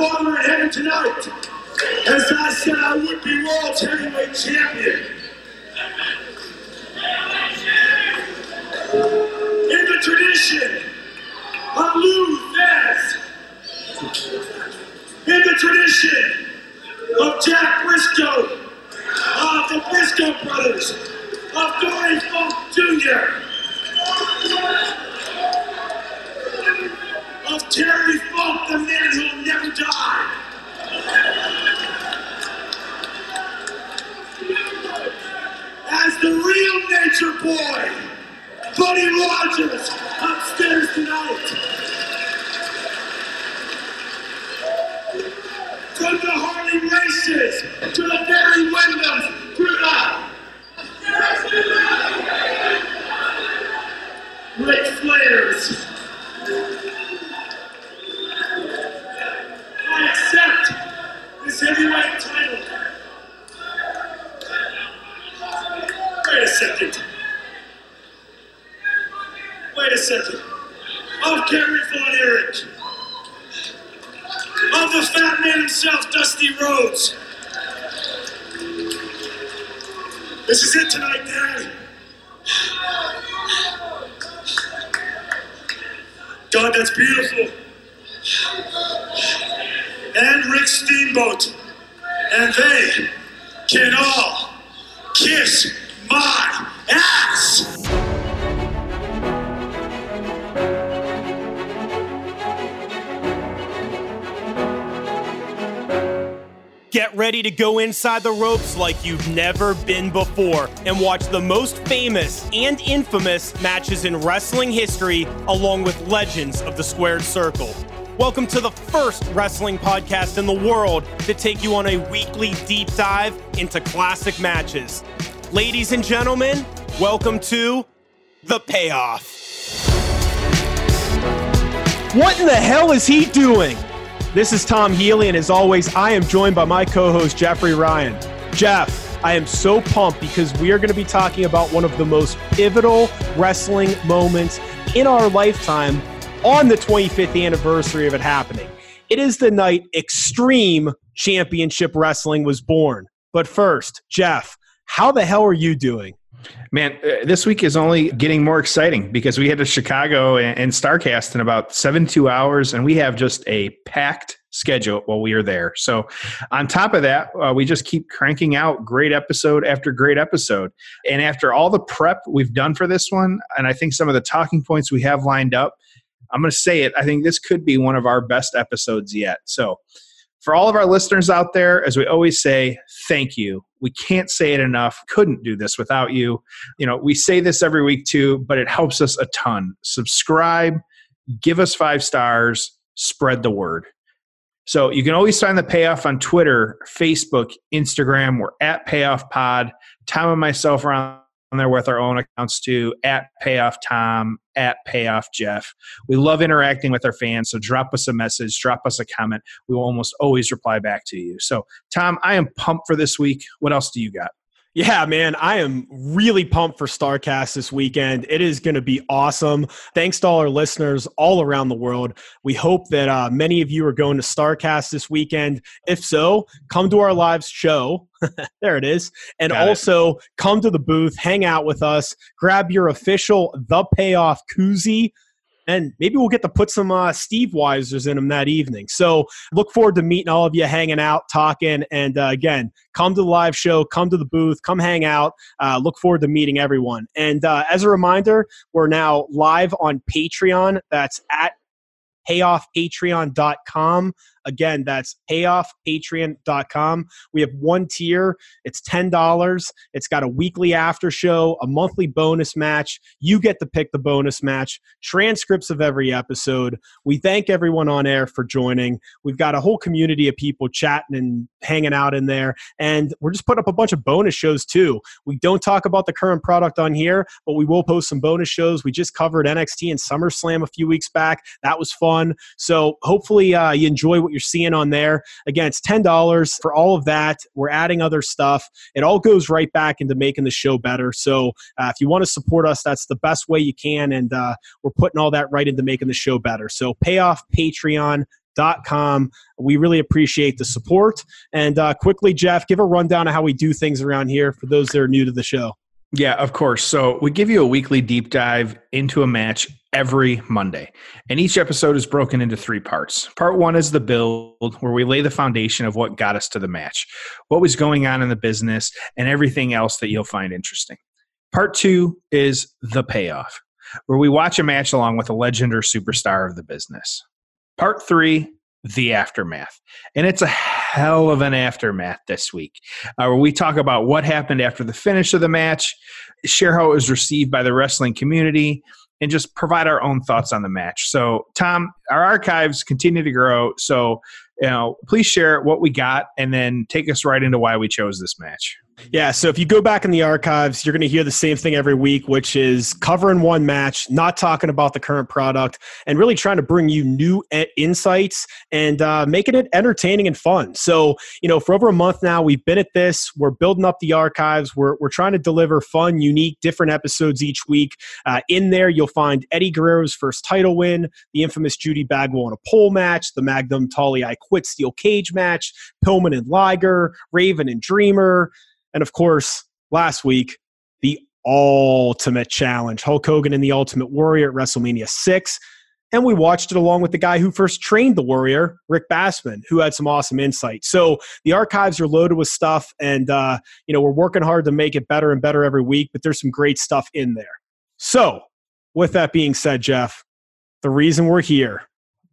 Father in heaven tonight, as I said I would be world heavyweight champion. In the tradition of Lou Thesz, in the tradition of Jack Briscoe, of the Briscoe brothers, of Dory Funk Jr., of Terry Funk, the man who'll never die. As the real nature boy, Buddy Rogers, upstairs tonight. From the Harley races to the Barry Windhams, to the Ric Flairs. I accept this heavyweight title. Wait a second. Of Gary Von Erich. Of the fat man himself, Dusty Rhodes. This is it tonight, Dad. God, that's beautiful. And Rick Steamboat. And they can all kiss my ass. Get ready to go inside the ropes like you've never been before and watch the most famous and infamous matches in wrestling history along with legends of the squared circle. Welcome to the first wrestling podcast in the world to take you on a weekly deep dive into classic matches. Ladies and gentlemen, welcome to The Payoff. What in the hell is he doing? This is Tom Healy, and as always, I am joined by my co-host, Jeffrey Ryan. Jeff, I am so pumped because we are going to be talking about one of the most pivotal wrestling moments in our lifetime on the 25th anniversary of it happening. It is the night Extreme Championship Wrestling was born. But first, Jeff, how the hell are you doing? Man, this week is only getting more exciting because we head to Chicago and StarCast in about 72 hours, and we have just a packed schedule while we are there. So on top of that, we just keep cranking out great episode after great episode. And after all the prep we've done for this one, and I think some of the talking points we have lined up, I'm going to say it, I think this could be one of our best episodes yet. So for all of our listeners out there, as we always say, thank you. We can't say it enough. Couldn't do this without you. You know, we say this every week too, but it helps us a ton. Subscribe, give us 5 stars, spread the word. So you can always find The Payoff on Twitter, Facebook, Instagram. We're at Payoff Pod. Tom and myself are on there with our own accounts too, at Payoff Tom, at Payoff Jeff. We love interacting with our fans, so drop us a message, drop us a comment. We will almost always reply back to you. So, Tom, I am pumped for this week. What else do you got? Yeah, man, I am really pumped for StarCast this weekend. It is going to be awesome. Thanks to all our listeners all around the world. We hope that many of you are going to StarCast this weekend. If so, come to our live show. There it is. And also come to the booth, hang out with us, grab your official The Payoff koozie, and maybe we'll get to put some Steve Weisers in them that evening. So look forward to meeting all of you, hanging out, talking. And again, come to the live show, come to the booth, come hang out. Look forward to meeting everyone. And as a reminder, we're now live on Patreon. That's at payoffpatreon.com. Again, that's payoffpatreon.com. We have one tier. It's $10. It's got a weekly after show, a monthly bonus match. You get to pick the bonus match, transcripts of every episode. We thank everyone on air for joining. We've got a whole community of people chatting and hanging out in there. And we're just putting up a bunch of bonus shows too. We don't talk about the current product on here, but we will post some bonus shows. We just covered NXT and SummerSlam a few weeks back. That was fun. So hopefully you enjoy what you're seeing on there. Again, it's $10 for all of that. We're adding other stuff. It all goes right back into making the show better. So if you want to support us, that's the best way you can. And we're putting all that right into making the show better. So payoffpatreon.com. patreon.com. We really appreciate the support. And quickly, Jeff, give a rundown of how we do things around here for those that are new to the show. Yeah, of course. So we give you a weekly deep dive into a match every Monday. And each episode is broken into 3 parts. Part 1 is the build, where we lay the foundation of what got us to the match, what was going on in the business, and everything else that you'll find interesting. Part 2 is the payoff, where we watch a match along with a legend or superstar of the business. Part 3, the aftermath. And it's a hell of an aftermath this week, where we talk about what happened after the finish of the match, share how it was received by the wrestling community, and just provide our own thoughts on the match. So, Tom, our archives continue to grow. So, please share what we got and then take us right into why we chose this match. Yeah, so if you go back in the archives, you're going to hear the same thing every week, which is covering one match, not talking about the current product, and really trying to bring you new insights and making it entertaining and fun. So, for over a month now, we've been at this. We're building up the archives. We're trying to deliver fun, unique, different episodes each week. In there, you'll find Eddie Guerrero's first title win, the infamous Judy Bagwell in a pole match, the Magnum Tully I Quit steel cage match, Pillman and Liger, Raven and Dreamer, and of course, last week, the Ultimate Challenge, Hulk Hogan and the Ultimate Warrior at WrestleMania 6. And we watched it along with the guy who first trained the Warrior, Rick Bassman, who had some awesome insight. So the archives are loaded with stuff, and we're working hard to make it better and better every week, but there's some great stuff in there. So with that being said, Jeff, the reason we're here,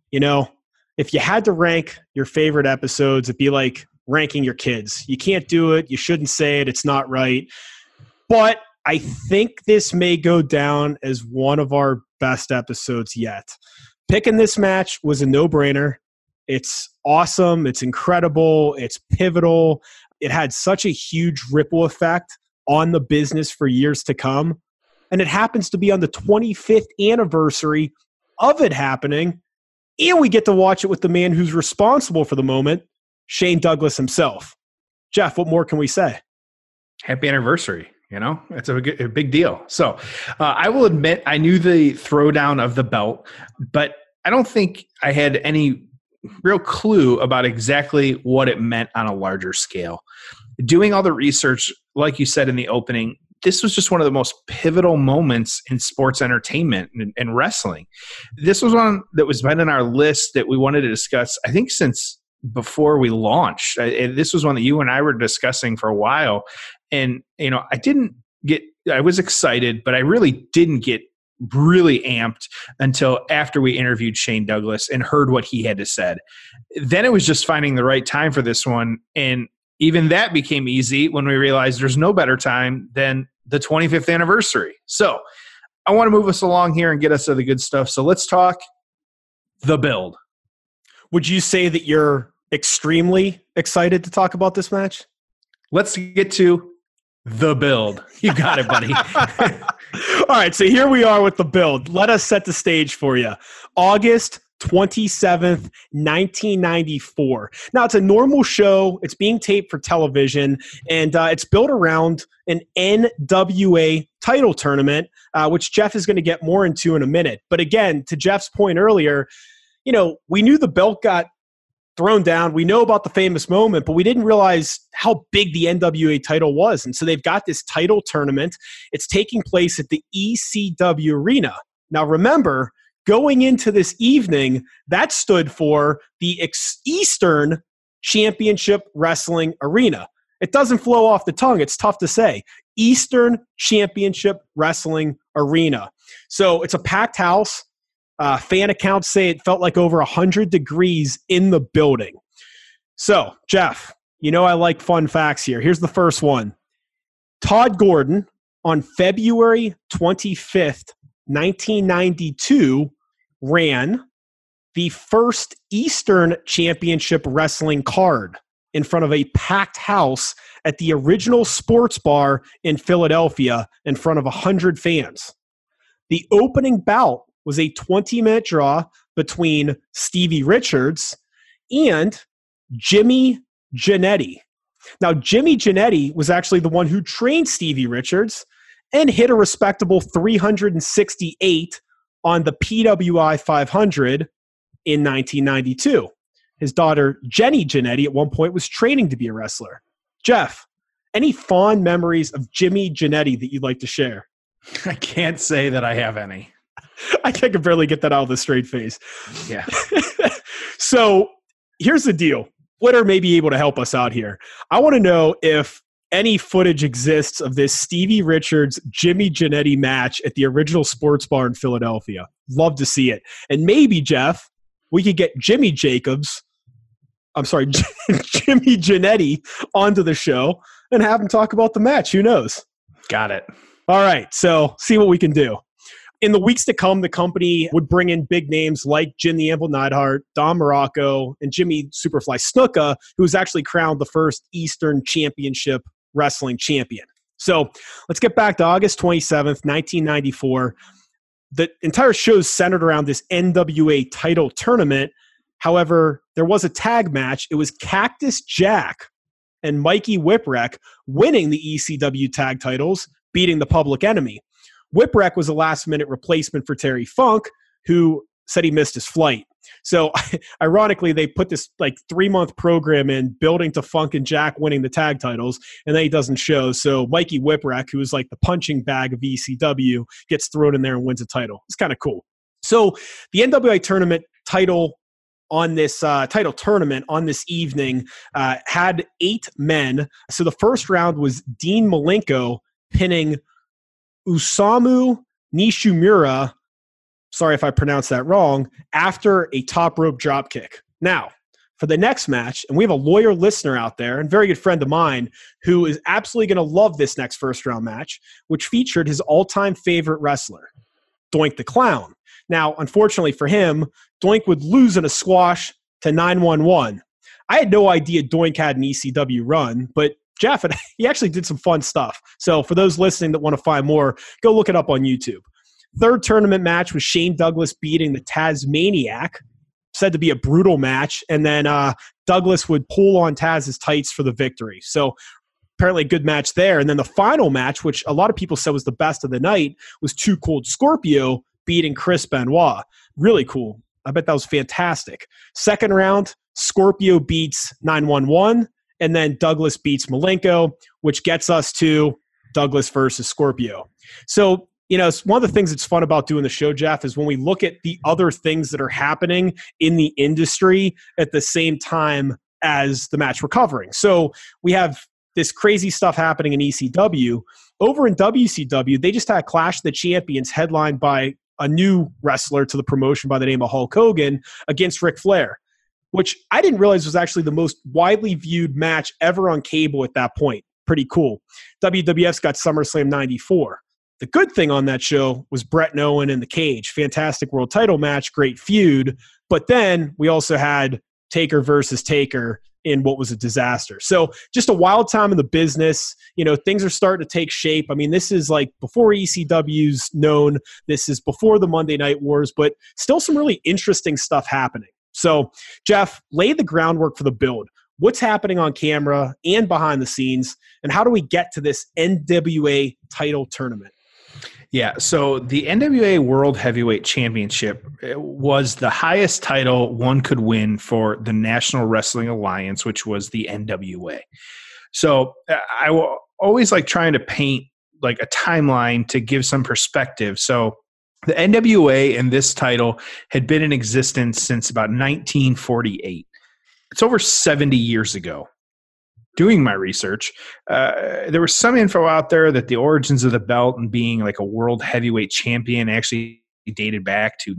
if you had to rank your favorite episodes, it'd be like ranking your kids. You can't do it. You shouldn't say it. It's not right. But I think this may go down as one of our best episodes yet. Picking this match was a no-brainer. It's awesome. It's incredible. It's pivotal. It had such a huge ripple effect on the business for years to come. And it happens to be on the 25th anniversary of it happening. And we get to watch it with the man who's responsible for the moment, Shane Douglas himself. Jeff, what more can we say? Happy anniversary. It's a big deal. So I will admit I knew the throwdown of the belt, but I don't think I had any real clue about exactly what it meant on a larger scale. Doing all the research, like you said in the opening, this was just one of the most pivotal moments in sports entertainment and wrestling. This was one that was been in our list that we wanted to discuss, I think, since before we launched. This was one that you and I were discussing for a while. And, I was excited, but I really didn't get really amped until after we interviewed Shane Douglas and heard what he had to say. Then it was just finding the right time for this one. And even that became easy when we realized there's no better time than the 25th anniversary. So I want to move us along here and get us to the good stuff. So let's talk the build. Would you say that you're extremely excited to talk about this match? Let's get to the build. You got it, buddy. All right, so here we are with the build. Let us set the stage for you. August 27th, 1994. Now, it's a normal show. It's being taped for television, and it's built around an NWA title tournament, which Jeff is going to get more into in a minute. But again, to Jeff's point earlier, we knew the belt got thrown down. We know about the famous moment, but we didn't realize how big the NWA title was. And so they've got this title tournament. It's taking place at the ECW Arena. Now, remember, going into this evening, that stood for the Eastern Championship Wrestling Arena. It doesn't flow off the tongue. It's tough to say. Eastern Championship Wrestling Arena. So it's a packed house. Fan accounts say it felt like over 100 degrees in the building. So, Jeff, I like fun facts here. Here's the first one. Todd Gordon, on February 25th, 1992, ran the first Eastern Championship Wrestling card in front of a packed house at the original sports bar in Philadelphia in front of 100 fans. The opening bout was a 20-minute draw between Stevie Richards and Jimmy Jannetty. Now, Jimmy Jannetty was actually the one who trained Stevie Richards and hit a respectable 368 on the PWI 500 in 1992. His daughter, Jenny Jannetty, at one point was training to be a wrestler. Jeff, any fond memories of Jimmy Jannetty that you'd like to share? I can't say that I have any. I can barely get that out of the straight face. Yeah. So here's the deal. Twitter may be able to help us out here. I want to know if any footage exists of this Stevie Richards Jimmy Jannetty match at the original sports bar in Philadelphia. Love to see it. And maybe, Jeff, we could get Jimmy Jannetty onto the show and have him talk about the match. Who knows? Got it. All right. So see what we can do. In the weeks to come, the company would bring in big names like Jim the Anvil Neidhart, Don Morocco, and Jimmy Superfly Snuka, who was actually crowned the first Eastern Championship Wrestling champion. So let's get back to August 27th, 1994. The entire show is centered around this NWA title tournament. However, there was a tag match. It was Cactus Jack and Mikey Whipwreck winning the ECW tag titles, beating the Public Enemy. Whipwreck was a last-minute replacement for Terry Funk, who said he missed his flight. So, ironically, they put this 3-month program in, building to Funk and Jack winning the tag titles, and then he doesn't show. So, Mikey Whipwreck, who is like the punching bag of ECW, gets thrown in there and wins a title. It's kind of cool. So, the NWA tournament title on this title tournament on this evening had 8 men. So, the first round was Dean Malenko pinning Osamu Nishimura, sorry if I pronounced that wrong, after a top rope drop kick. Now, for the next match, and we have a loyal listener out there and very good friend of mine who is absolutely going to love this next first round match, which featured his all-time favorite wrestler, Doink the Clown. Now, unfortunately for him, Doink would lose in a squash to 911. I had no idea Doink had an ECW run, but Jeff, he actually did some fun stuff. So for those listening that want to find more, go look it up on YouTube. Third tournament match was Shane Douglas beating the Tasmaniac, said to be a brutal match. And then Douglas would pull on Taz's tights for the victory. So apparently a good match there. And then the final match, which a lot of people said was the best of the night, was Too Cold Scorpio beating Chris Benoit. Really cool. I bet that was fantastic. Second round, Scorpio beats 911. And then Douglas beats Malenko, which gets us to Douglas versus Scorpio. So, it's one of the things that's fun about doing the show, Jeff, is when we look at the other things that are happening in the industry at the same time as the match we're covering. So we have this crazy stuff happening in ECW. Over in WCW, they just had Clash of the Champions headlined by a new wrestler to the promotion by the name of Hulk Hogan against Ric Flair, which I didn't realize was actually the most widely viewed match ever on cable at that point. Pretty cool. WWF's got SummerSlam 94. The good thing on that show was Bret and Owen in the cage. Fantastic world title match, great feud. But then we also had Taker versus Taker in what was a disaster. So just a wild time in the business. Things are starting to take shape. I mean, this is like before ECW's known. This is before the Monday Night Wars, but still some really interesting stuff happening. So, Jeff, lay the groundwork for the build. What's happening on camera and behind the scenes, and how do we get to this NWA title tournament? Yeah, so the NWA World Heavyweight Championship was the highest title one could win for the National Wrestling Alliance, which was the NWA. So I will always trying to paint a timeline to give some perspective. So the NWA and this title had been in existence since about 1948. It's over 70 years ago. Doing my research, there was some info out there that the origins of the belt and being a world heavyweight champion actually dated back to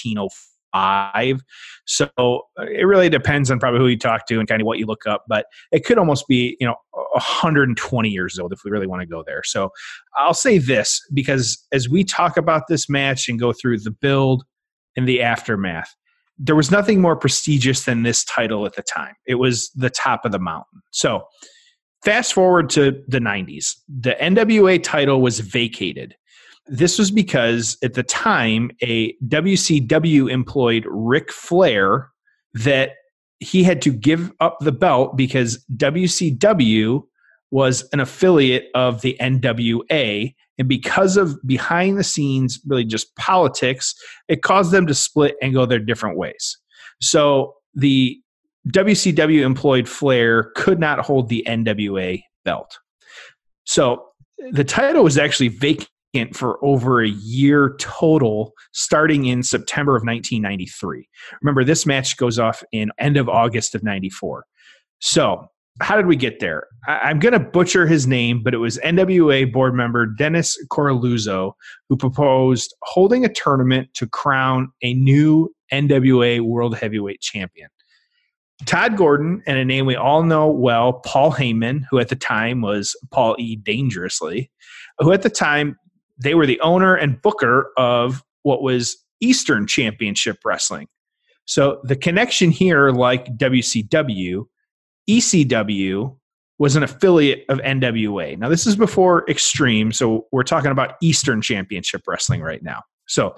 1905. So it really depends on probably who you talk to and kind of what you look up, but it could almost be, 120 years old if we really want to go there. So I'll say this, because as we talk about this match and go through the build and the aftermath, there was nothing more prestigious than this title at the time. It was the top of the mountain. So fast forward to the 90s. The NWA title was vacated. This was because at the time, a WCW employed Ric Flair that he had to give up the belt because WCW was an affiliate of the NWA. And because of behind the scenes, really just politics, it caused them to split and go their different ways. So the WCW employed Flair could not hold the NWA belt. So the title was actually vacant for over a year total, starting in September of 1993. Remember, this match goes off in end of August of 94. So how did we get there? I'm going to butcher his name, but it was NWA board member Dennis Coralluzzo who proposed holding a tournament to crown a new NWA World Heavyweight Champion. Todd Gordon and a name we all know well, Paul Heyman, who at the time was Paul E. Dangerously, who at the time they were the owner and booker of what was Eastern Championship Wrestling. So the connection here, like WCW, ECW was an affiliate of NWA. Now, this is before Extreme, so we're talking about Eastern Championship Wrestling right now. So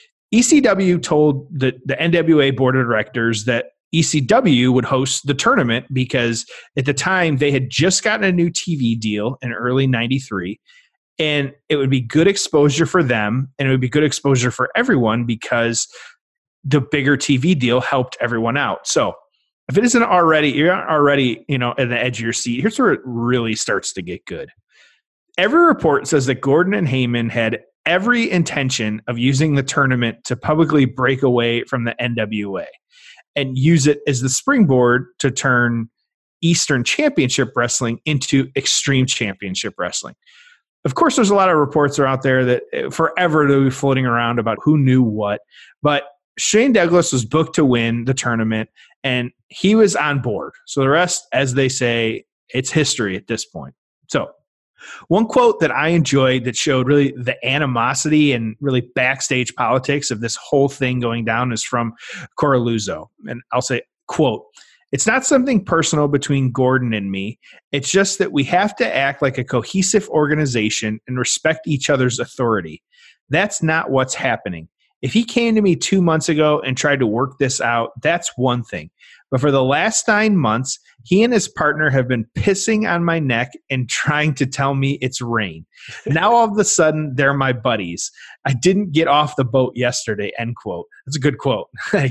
ECW told the NWA board of directors that ECW would host the tournament because at the time they had just gotten a new TV deal in early 93, and it would be good exposure for them, and it would be good exposure for everyone because the bigger TV deal helped everyone out. So if it isn't already, you're not already, at the edge of your seat. Here's where it really starts to get good. Every report says that Gordon and Heyman had every intention of using the tournament to publicly break away from the NWA and use it as the springboard to turn Eastern Championship Wrestling into Extreme Championship Wrestling. Of course, there's a lot of reports are out there that forever they'll be floating around about who knew what, but Shane Douglas was booked to win the tournament, and he was on board. So the rest, as they say, it's history at this point. So one quote that I enjoyed that showed really the animosity and really backstage politics of this whole thing going down is from Coralluzzo. And I'll say, quote, "It's not something personal between Gordon and me. It's just that we have to act like a cohesive organization and respect each other's authority. That's not what's happening. If he came to me 2 months ago and tried to work this out, that's one thing. But for the last 9 months, he and his partner have been pissing on my neck and trying to tell me it's rain. Now all of a sudden, they're my buddies. I didn't get off the boat yesterday," end quote. That's a good quote.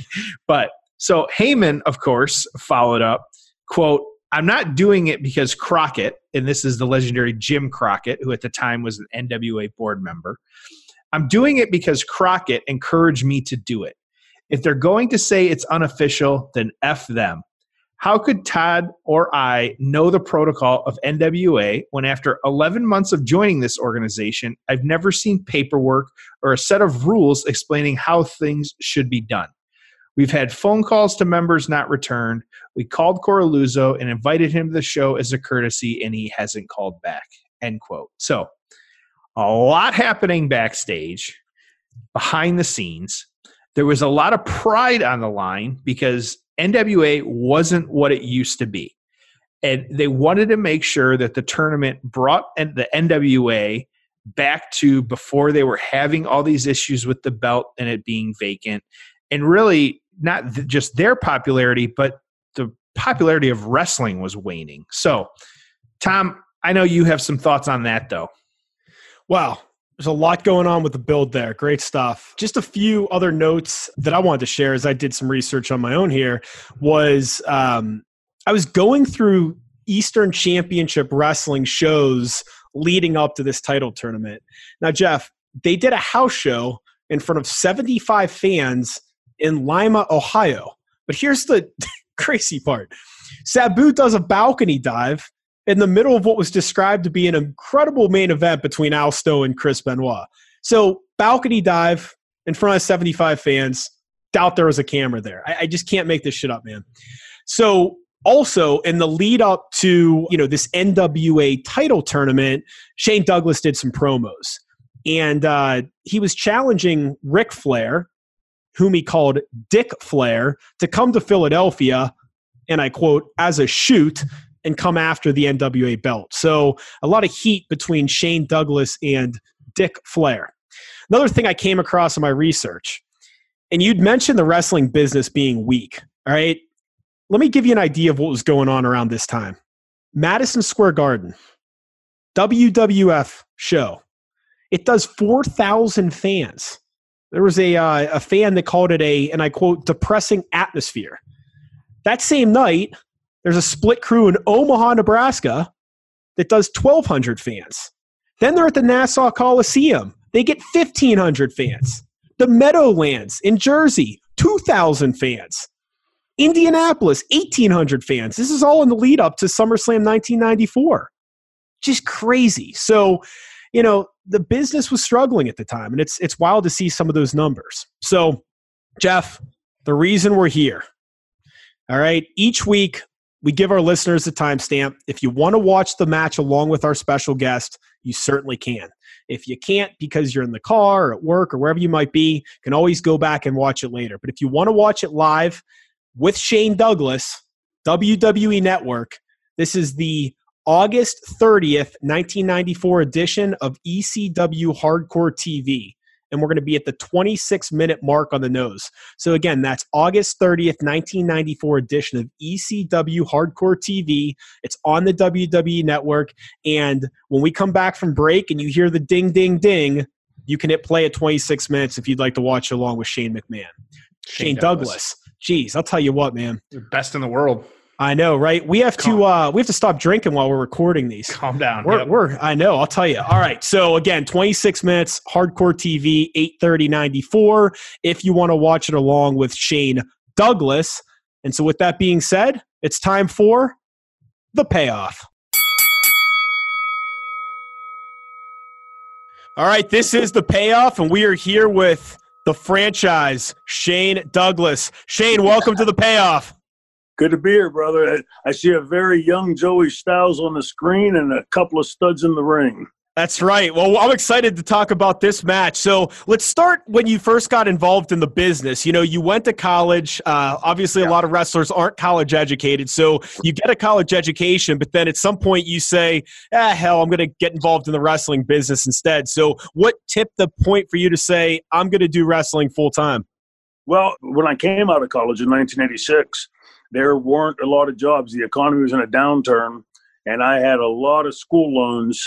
But so Heyman, of course, followed up, quote, "I'm not doing it because Crockett," and this is the legendary Jim Crockett, who at the time was an NWA board member. "I'm doing it because Crockett encouraged me to do it. If they're going to say it's unofficial, then F them. How could Todd or I know the protocol of NWA when after 11 months of joining this organization, I've never seen paperwork or a set of rules explaining how things should be done? We've had phone calls to members not returned. We called Coralluzzo and invited him to the show as a courtesy, and he hasn't called back," end quote. So a lot happening backstage, behind the scenes. There was a lot of pride on the line because NWA wasn't what it used to be. And they wanted to make sure that the tournament brought the NWA back to before they were having all these issues with the belt and it being vacant. And really not just their popularity, but the popularity of wrestling was waning. So, Tom, I know you have some thoughts on that, though. Wow. There's a lot going on with the build there. Great stuff. Just a few other notes that I wanted to share as I did some research on my own here was I was going through Eastern Championship Wrestling shows leading up to this title tournament. Now, Jeff, they did a house show in front of 75 fans in Lima, Ohio. But here's the crazy part. Sabu does a balcony dive in the middle of what was described to be an incredible main event between Alsto and Chris Benoit. So balcony dive in front of 75 fans. Doubt there was a camera there. I just can't make this shit up, man. So also in the lead up to, this NWA title tournament, Shane Douglas did some promos. And he was challenging Ric Flair, whom he called Dick Flair, to come to Philadelphia, and I quote, as a shoot, and come after the NWA belt. So a lot of heat between Shane Douglas and Dick Flair. Another thing I came across in my research, and you'd mentioned the wrestling business being weak, all right? Let me give you an idea of what was going on around this time. Madison Square Garden, WWF show. It does 4,000 fans. There was a fan that called it and I quote, depressing atmosphere. That same night, there's a split crew in Omaha, Nebraska that does 1,200 fans. Then they're at the Nassau Coliseum. They get 1,500 fans. The Meadowlands in Jersey, 2,000 fans. Indianapolis, 1,800 fans. This is all in the lead up to SummerSlam 1994. Just crazy. So, the business was struggling at the time, and it's wild to see some of those numbers. So, Jeff, the reason we're here, all right, each week we give our listeners a timestamp. If you want to watch the match along with our special guest, you certainly can. If you can't because you're in the car or at work or wherever you might be, you can always go back and watch it later. But if you want to watch it live with Shane Douglas, WWE Network, this is the August 30th, 1994 edition of ECW Hardcore TV. And we're going to be at the 26-minute mark on the nose. So again, that's August 30th, 1994 edition of ECW Hardcore TV. It's on the WWE Network. And when we come back from break and you hear the ding, ding, ding, you can hit play at 26 minutes if you'd like to watch along with Shane McMahon. Shane Douglas. Geez, I'll tell you what, man. You're best in the world. I know, right? We have to stop drinking while we're recording these. Calm down. I know, I'll tell you. All right. So again, 26 minutes, Hardcore TV, 8:30:94. If you want to watch it along with Shane Douglas. And so with that being said, it's time for the payoff. All right, this is the payoff, and we are here with the franchise, Shane Douglas. Shane, welcome to the payoff. Good to be here, brother. I see a very young Joey Styles on the screen and a couple of studs in the ring. That's right. Well, I'm excited to talk about this match. So let's start when you first got involved in the business. You went to college. Obviously, a lot of wrestlers aren't college educated. So you get a college education, but then at some point you say, hell, I'm going to get involved in the wrestling business instead. So what tipped the point for you to say, I'm going to do wrestling full time? Well, when I came out of college in 1986, there weren't a lot of jobs. The economy was in a downturn, and I had a lot of school loans,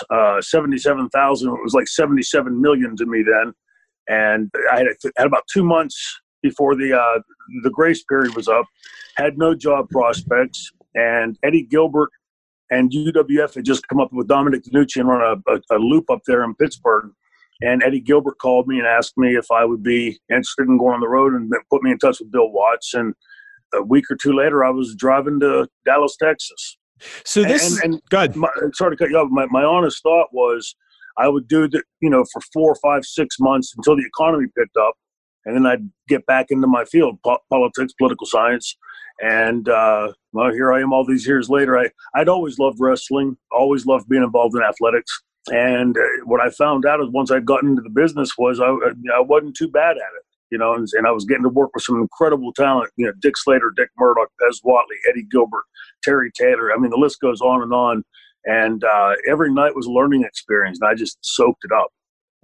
77,000. It was like 77 million to me then. And I had about 2 months before the grace period was up, had no job prospects, and Eddie Gilbert and UWF had just come up with Dominic DeNucci and run a loop up there in Pittsburgh. And Eddie Gilbert called me and asked me if I would be interested in going on the road and put me in touch with Bill Watts. And a week or two later, I was driving to Dallas, Texas. So this good. Sorry to cut you off. My honest thought was I would do that, for 4, 5, 6 months until the economy picked up, and then I'd get back into my field, politics, political science. And here I am all these years later. I'd always loved wrestling, always loved being involved in athletics. And what I found out is once I'd gotten into the business was I wasn't too bad at it. And I was getting to work with some incredible talent, Dick Slater, Dick Murdoch, Pez Whatley, Eddie Gilbert, Terry Taylor. I mean, the list goes on. And every night was a learning experience, and I just soaked it up.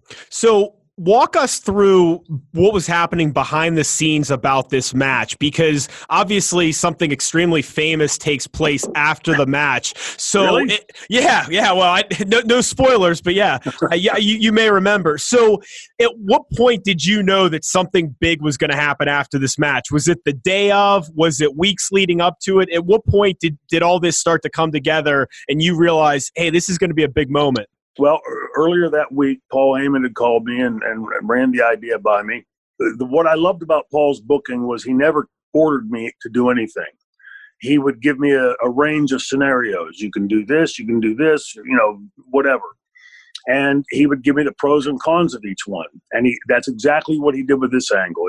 So walk us through what was happening behind the scenes about this match, because obviously something extremely famous takes place after the match. So really? Well, no spoilers, but you may remember. So at what point did you know that something big was going to happen after this match? Was it the day of? Was it weeks leading up to it? At what point did all this start to come together and you realized, hey, this is going to be a big moment? Well, earlier that week, Paul Heyman had called me and ran the idea by me. What I loved about Paul's booking was he never ordered me to do anything. He would give me a range of scenarios. You can do this, whatever. And he would give me the pros and cons of each one. And that's exactly what he did with this angle.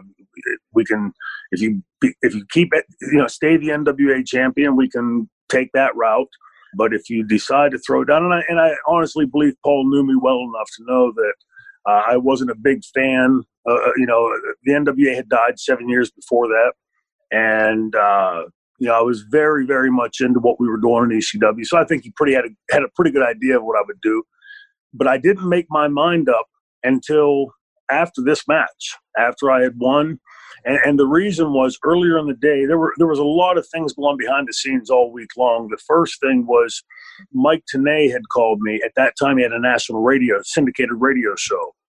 We can, if you keep it, stay the NWA champion, we can take that route. But if you decide to throw down, and I honestly believe Paul knew me well enough to know that I wasn't a big fan. The NWA had died 7 years before that. And, I was very, very much into what we were doing in ECW. So I think he had a pretty good idea of what I would do. But I didn't make my mind up until after this match, after I had won. And the reason was earlier in the day, there was a lot of things going behind the scenes all week long. The first thing was Mike Tenay had called me. At that time, he had a national syndicated radio show.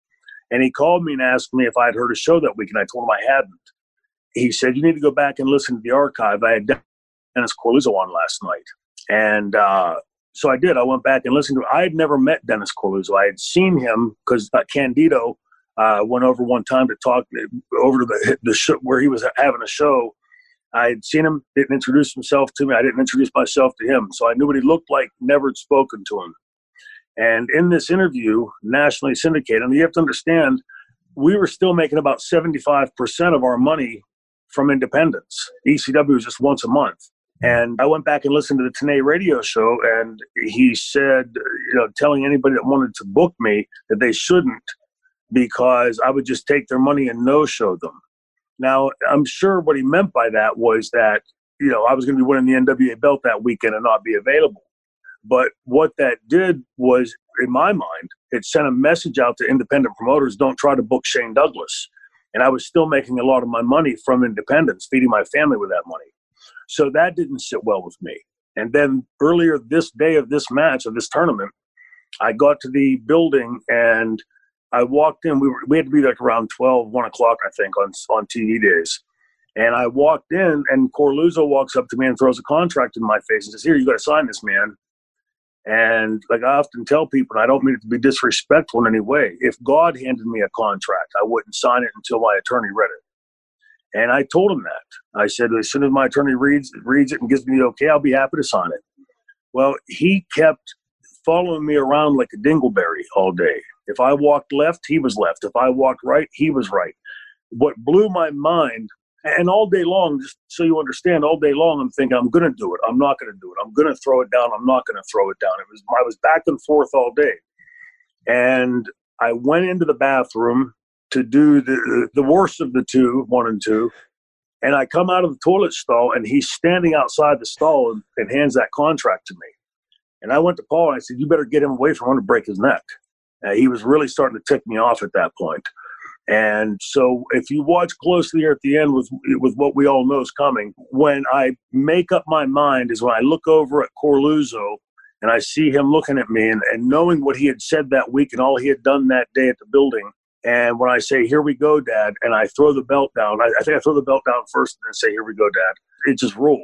And he called me and asked me if I'd heard a show that week, and I told him I hadn't. He said, you need to go back and listen to the archive. I had Dennis Corluzzo on last night. And so I did. I went back and listened to it. I had never met Dennis Corluzzo. I had seen him because Candido went over one time to talk over to the show where he was having a show. I had seen him, didn't introduce himself to me. I didn't introduce myself to him. So I knew what he looked like, never had spoken to him. And in this interview, nationally syndicated, and you have to understand, we were still making about 75% of our money from independents. ECW was just once a month. And I went back and listened to the Tenay radio show, and he said, telling anybody that wanted to book me that they shouldn't, because I would just take their money and no-show them. Now, I'm sure what he meant by that was that, I was going to be winning the NWA belt that weekend and not be available. But what that did was, in my mind, it sent a message out to independent promoters, don't try to book Shane Douglas. And I was still making a lot of my money from independents, feeding my family with that money. So that didn't sit well with me. And then earlier this day of this match, of this tournament, I got to the building and I walked in. We had to be like around 1 o'clock, I think, on TV days. And I walked in, and Corluzzo walks up to me and throws a contract in my face and says, here, you got to sign this, man. And like I often tell people, and I don't mean it to be disrespectful in any way, if God handed me a contract, I wouldn't sign it until my attorney read it. And I told him that. I said, as soon as my attorney reads it and gives me the okay, I'll be happy to sign it. Well, he kept following me around like a dingleberry all day. If I walked left, he was left. If I walked right, he was right. What blew my mind, and all day long, just so you understand, all day long I'm thinking, I'm going to do it. I'm not going to do it. I'm going to throw it down. I'm not going to throw it down. I was back and forth all day. And I went into the bathroom to do the worst of the two, 1 and 2. And I come out of the toilet stall, and he's standing outside the stall and hands that contract to me. And I went to Paul and I said, you better get him away from him to break his neck. He was really starting to tick me off at that point. And so if you watch closely here at the end with what we all know is coming, when I make up my mind is when I look over at Corluzzo and I see him looking at me and knowing what he had said that week and all he had done that day at the building. And when I say, here we go, Dad, and I throw the belt down, I think I throw the belt down first and then say, here we go, Dad. It just rolled.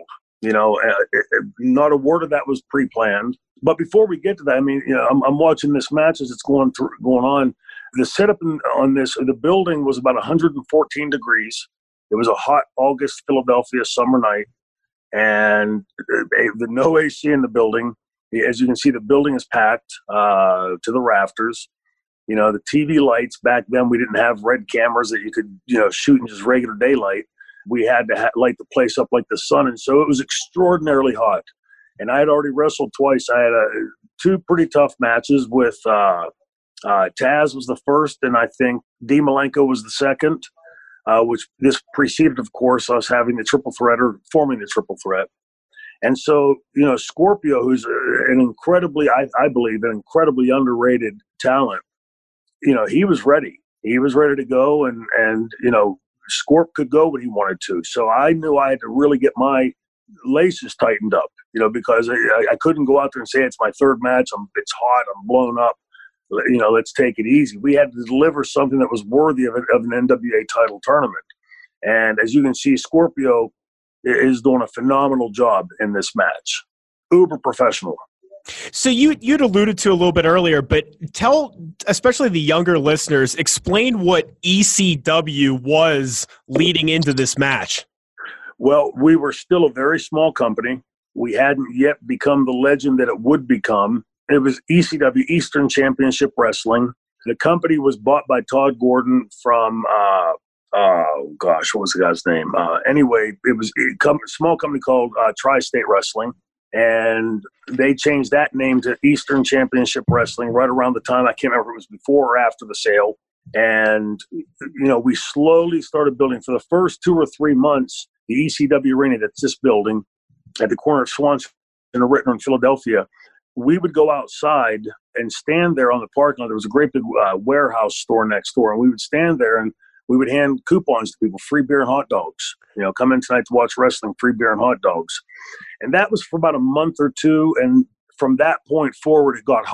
Not a word of that was pre-planned. But before we get to that, I'm watching this match as it's going on. The setup on the building was about 114 degrees. It was a hot August Philadelphia summer night, and the no AC in the building. As you can see, the building is packed to the rafters. The TV lights back then, we didn't have red cameras that you could shoot in just regular daylight. We had to light the place up like the sun, and so it was extraordinarily hot. And I had already wrestled twice. I had 2 pretty tough matches with Taz was the first, and I think Dean Malenko was the second, which this preceded, of course, us having the triple threat or forming the triple threat. And so, Scorpio, who's an incredibly, I believe, an incredibly underrated talent, he was ready. He was ready to go, and Scorp could go when he wanted to. So I knew I had to really get my laces tightened up, because I couldn't go out there and say it's my third match. It's hot. I'm blown up. Let's take it easy. We had to deliver something that was worthy of an NWA title tournament. And as you can see, Scorpio is doing a phenomenal job in this match. Uber professional. So you'd alluded to a little bit earlier, but tell, especially the younger listeners, explain what ECW was leading into this match. Well, we were still a very small company. We hadn't yet become the legend that it would become. It was ECW, Eastern Championship Wrestling. The company was bought by Todd Gordon from, what was the guy's name? Anyway, it was a small company called Tri-State Wrestling. And they changed that name to Eastern Championship Wrestling right around the time, I can't remember if it was before or after the sale. And, we slowly started building. For the first 2 or 3 months, the ECW arena, that's this building, at the corner of Swanson and Rittner in Philadelphia, we would go outside and stand there on the parking lot. There was a great big warehouse store next door, and we would stand there and we would hand coupons to people, free beer and hot dogs. Come in tonight to watch wrestling, free beer and hot dogs. And that was for about a month or two, and from that point forward, it got hot.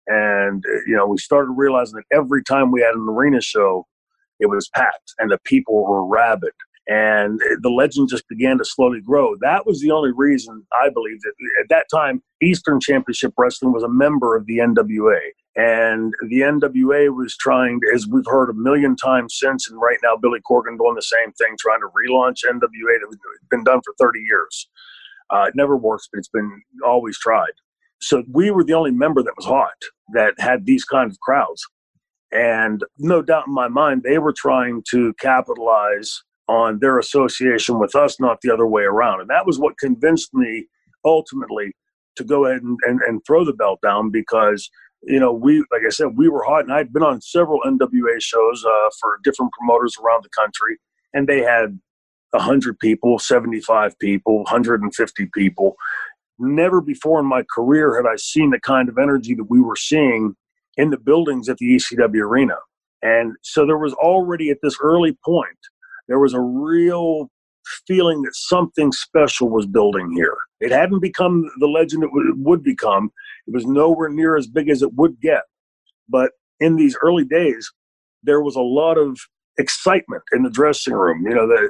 And, we started realizing that every time we had an arena show, it was packed and the people were rabid. And the legend just began to slowly grow. That was the only reason I believe that at that time, Eastern Championship Wrestling was a member of the NWA. And the NWA was trying, as we've heard a million times since, and right now Billy Corgan doing the same thing, trying to relaunch NWA that had been done for 30 years. It never works, but it's been always tried. So we were the only member that was hot, that had these kinds of crowds. And no doubt in my mind, they were trying to capitalize on their association with us, not the other way around. And that was what convinced me ultimately to go ahead and throw the belt down, because, like I said, we were hot, and I'd been on several NWA shows for different promoters around the country, and they had 100 people, 75 people, 150 people. Never before in my career had I seen the kind of energy that we were seeing in the buildings at the ECW arena. And so there was already at this early point, there was a real feeling that something special was building here. It hadn't become the legend it would become. It was nowhere near as big as it would get. But in these early days, there was a lot of excitement in the dressing room.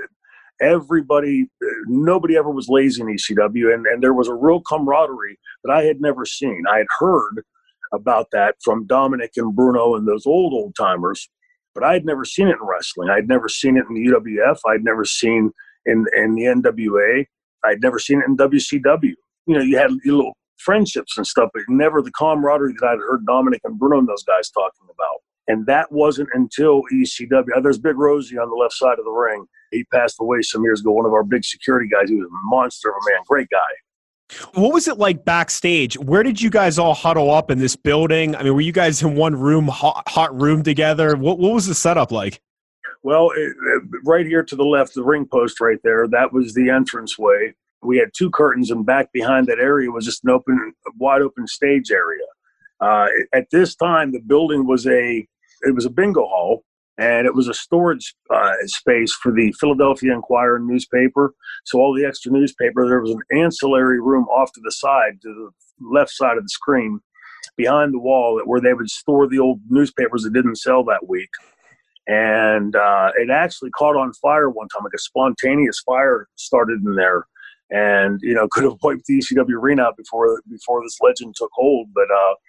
Nobody ever was lazy in ECW, and there was a real camaraderie that I had never seen. I had heard about that from Dominic and Bruno and those old timers, but I had never seen it in wrestling. I had never seen it in the UWF. I'd never seen in the NWA. I'd never seen it in WCW. You had your little friendships and stuff, but never the camaraderie that I'd heard Dominic and Bruno and those guys talking about. And that wasn't until ECW. There's Big Rosie on the left side of the ring. He passed away some years ago, one of our big security guys. He was a monster of a man, great guy. What was it like backstage? Where did you guys all huddle up in this building? I mean, were you guys in one room, hot room together? What was the setup like? Well, right here to the left, the ring post right there, that was the entranceway. We had two curtains, and back behind that area was just an wide open stage area. At this time, the building was a bingo hall, and it was a storage space for the Philadelphia Inquirer newspaper. So all the extra newspaper, there was an ancillary room off to the side, to the left side of the screen, behind the wall, where they would store the old newspapers that didn't sell that week. And it actually caught on fire one time, like a spontaneous fire started in there, and could have wiped the ECW arena out before this legend took hold. But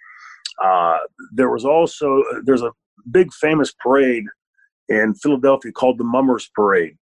there's a big famous parade in Philadelphia called the Mummers Parade,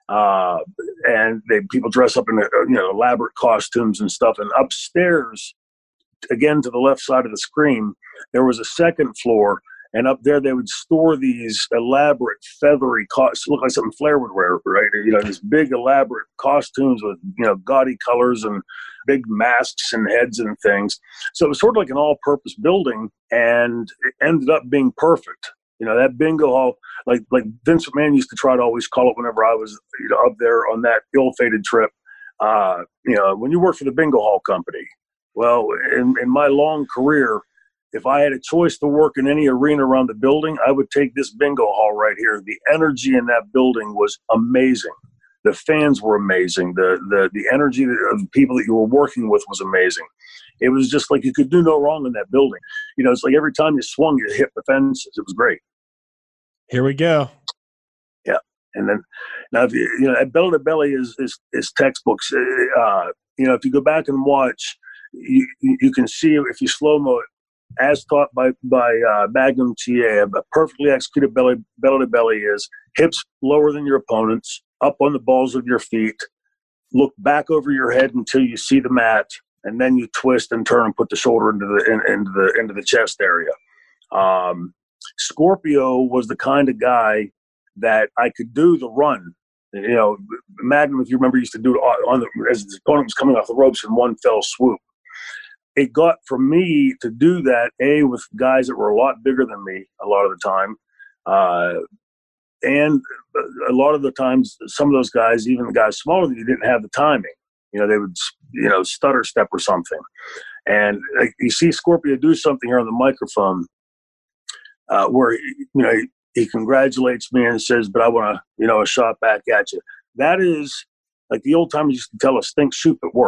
and people dress up in elaborate costumes and stuff. And upstairs, again to the left side of the screen, there was a second floor. And up there, they would store these elaborate, feathery costumes, look like something Flair would wear, right? These big, elaborate costumes with, gaudy colors and big masks and heads and things. So it was sort of like an all-purpose building, and it ended up being perfect. That bingo hall, like Vince McMahon used to try to always call it whenever I was, up there on that ill-fated trip. When you work for the bingo hall company, well, in my long career, if I had a choice to work in any arena around the building, I would take this bingo hall right here. The energy in that building was amazing. The fans were amazing. The energy of the people that you were working with was amazing. It was just like you could do no wrong in that building. It's like every time you swung, you hit the fences. It was great. Here we go. Yeah. And then now, at Belly to Belly is textbooks. If you go back and watch, you can see, if you slow-mo it, as taught by Magnum TA, a perfectly executed belly to belly is hips lower than your opponents, up on the balls of your feet, look back over your head until you see the mat, and then you twist and turn and put the shoulder into the chest area. Scorpio was the kind of guy that I could do the run. Magnum, if you remember, used to do it as his opponent was coming off the ropes in one fell swoop. It got for me to do that, with guys that were a lot bigger than me a lot of the time. And a lot of the times, some of those guys, even the guys smaller than you, didn't have the timing. They would, stutter step or something. And you see Scorpio do something here on the microphone where, he congratulates me and says, but I want to, a shot back at you. That is, like the old timers used to tell us, think, shoot, but work.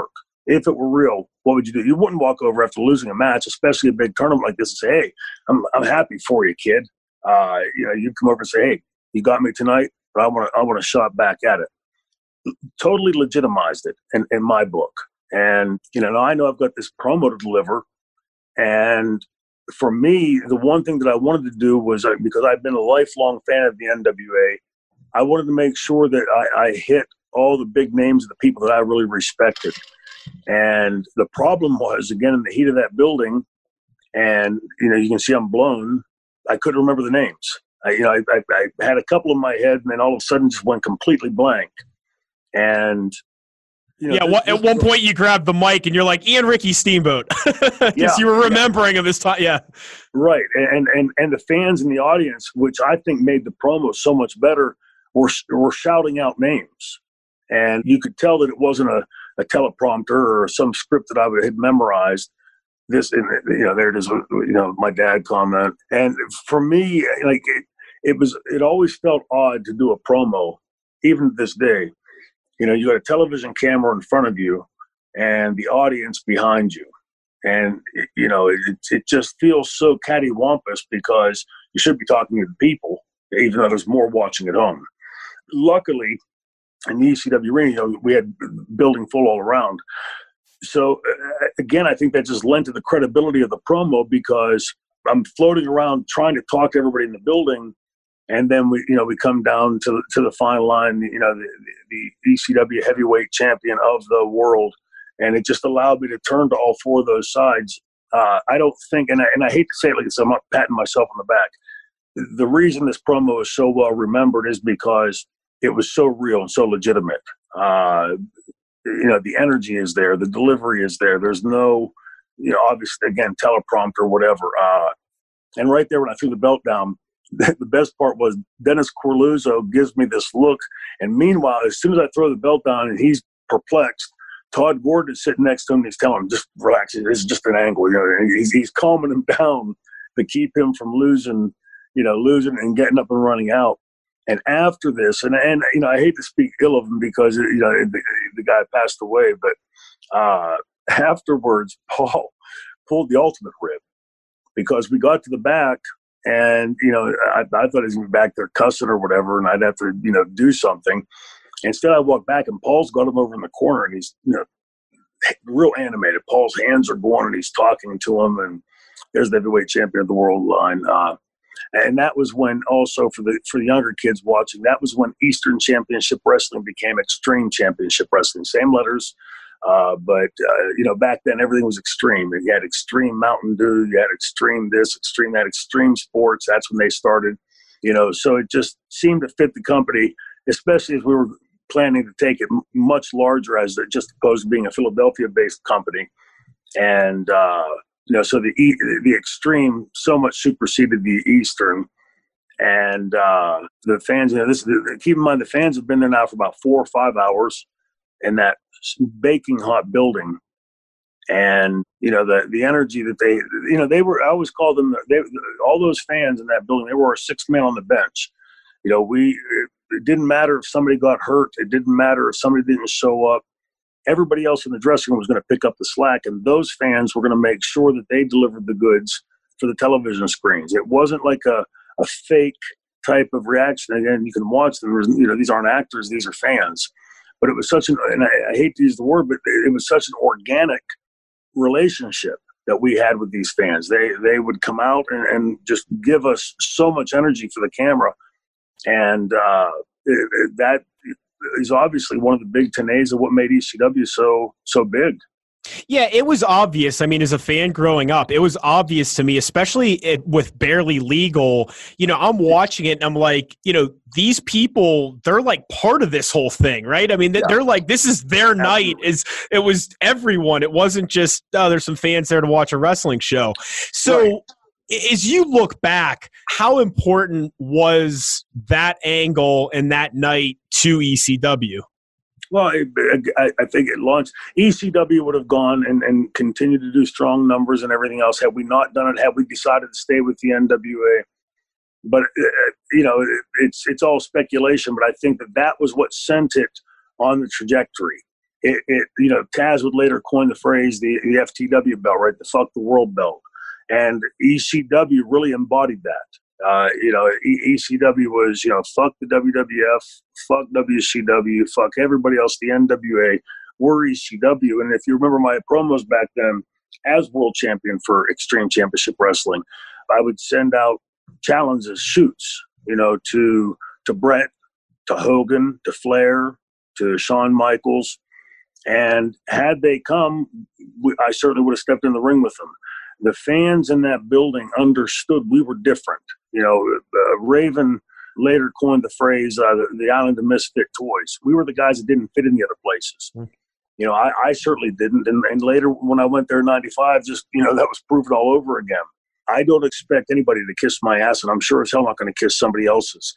if it were real, what would you do? You wouldn't walk over after losing a match, especially a big tournament like this, and say, "Hey, I'm happy for you, kid." You'd come over and say, "Hey, you got me tonight, but I want a shot back at it." Totally legitimized it in my book. And now I know I've got this promo to deliver, and for me, the one thing that I wanted to do was, because I've been a lifelong fan of the NWA, I wanted to make sure that I hit all the big names of the people that I really respected. And the problem was, again, in the heat of that building, and you can see I'm blown, I couldn't remember the names. I had a couple in my head, and then all of a sudden just went completely blank. And at one point you grabbed the mic and you're like, Ian Ricky Steamboat, because you were remembering of this time. Yeah, right. And the fans in the audience, which I think made the promo so much better, were shouting out names, and you could tell that it wasn't a teleprompter or some script that I had memorized. This, there it is. My dad comment, and for me, like it always felt odd to do a promo, even to this day. You got a television camera in front of you and the audience behind you. And, it just feels so cattywampus because you should be talking to the people, even though there's more watching at home. Luckily, in the ECW arena, we had building full all around. So, again, I think that just lent to the credibility of the promo because I'm floating around trying to talk to everybody in the building. And then we come down to the final line, the ECW heavyweight champion of the world, and it just allowed me to turn to all four of those sides. I don't think, and I hate to say it like this, I'm not patting myself on the back. The reason this promo is so well remembered is because it was so real and so legitimate. The energy is there, the delivery is there. There's no, obviously, again, teleprompter or whatever. And right there when I threw the belt down, the best part was Dennis Corluzzo gives me this look. And meanwhile, as soon as I throw the belt down and he's perplexed, Todd Gordon is sitting next to him and he's telling him, just relax. This is just an angle. He's calming him down to keep him from losing and getting up and running out. And after this, and I hate to speak ill of him because, the guy passed away, but afterwards, Paul pulled the ultimate rib because we got to the back. And, I thought he was going to be back there cussing or whatever, and I'd have to, do something. Instead, I walked back, and Paul's got him over in the corner, and he's, real animated. Paul's hands are going, and he's talking to him, and there's the heavyweight champion of the world line. And that was when also for the younger kids watching, that was when Eastern Championship Wrestling became Extreme Championship Wrestling. Same letters. But back then everything was extreme. You had Extreme Mountain Dew, you had Extreme this, Extreme that, Extreme Sports. That's when they started, so it just seemed to fit the company, especially as we were planning to take it much larger as just opposed to being a Philadelphia-based company. And, so the Extreme so much superseded the Eastern. And the fans, keep in mind, the fans have been there now for about 4 or 5 hours in that baking hot building. And the energy that they were, I always call them, all those fans in that building, they were our sixth man on the bench. It didn't matter if somebody got hurt, it didn't matter if somebody didn't show up. Everybody else in the dressing room was going to pick up the slack, and those fans were going to make sure that they delivered the goods for the television screens. It wasn't like a fake type of reaction. Again, you can watch them. These aren't actors; these are fans. But it was and I hate to use the word, but it was such an organic relationship that we had with these fans. They would come out and just give us so much energy for the camera, and that is obviously one of the big tenets of what made ECW so big. Yeah, it was obvious. I mean, as a fan growing up, it was obvious to me, especially with Barely Legal. I'm watching it and I'm like, these people, they're like part of this whole thing, right? I mean, they're like, this is their night. It was everyone. It wasn't just, there's some fans there to watch a wrestling show. So right. As you look back, how important was that angle and that night to ECW? Well, I think it launched. ECW would have gone and continued to do strong numbers and everything else had we not done it, had we decided to stay with the NWA. But, it's all speculation, but I think that was what sent it on the trajectory. Taz would later coin the phrase, the FTW belt, right? The fuck the world belt. And ECW really embodied that. ECW was, fuck the WWF, fuck WCW, fuck everybody else, the NWA, we're ECW. And if you remember my promos back then, as world champion for Extreme Championship Wrestling, I would send out challenges, shoots, to Brett, to Hogan, to Flair, to Shawn Michaels. And had they come, I certainly would have stepped in the ring with them. The fans in that building understood we were different. Raven later coined the phrase, the island of misfit toys. We were the guys that didn't fit in the other places. I certainly didn't. And later when I went there in 95, that was proven all over again. I don't expect anybody to kiss my ass, and I'm sure as hell not going to kiss somebody else's.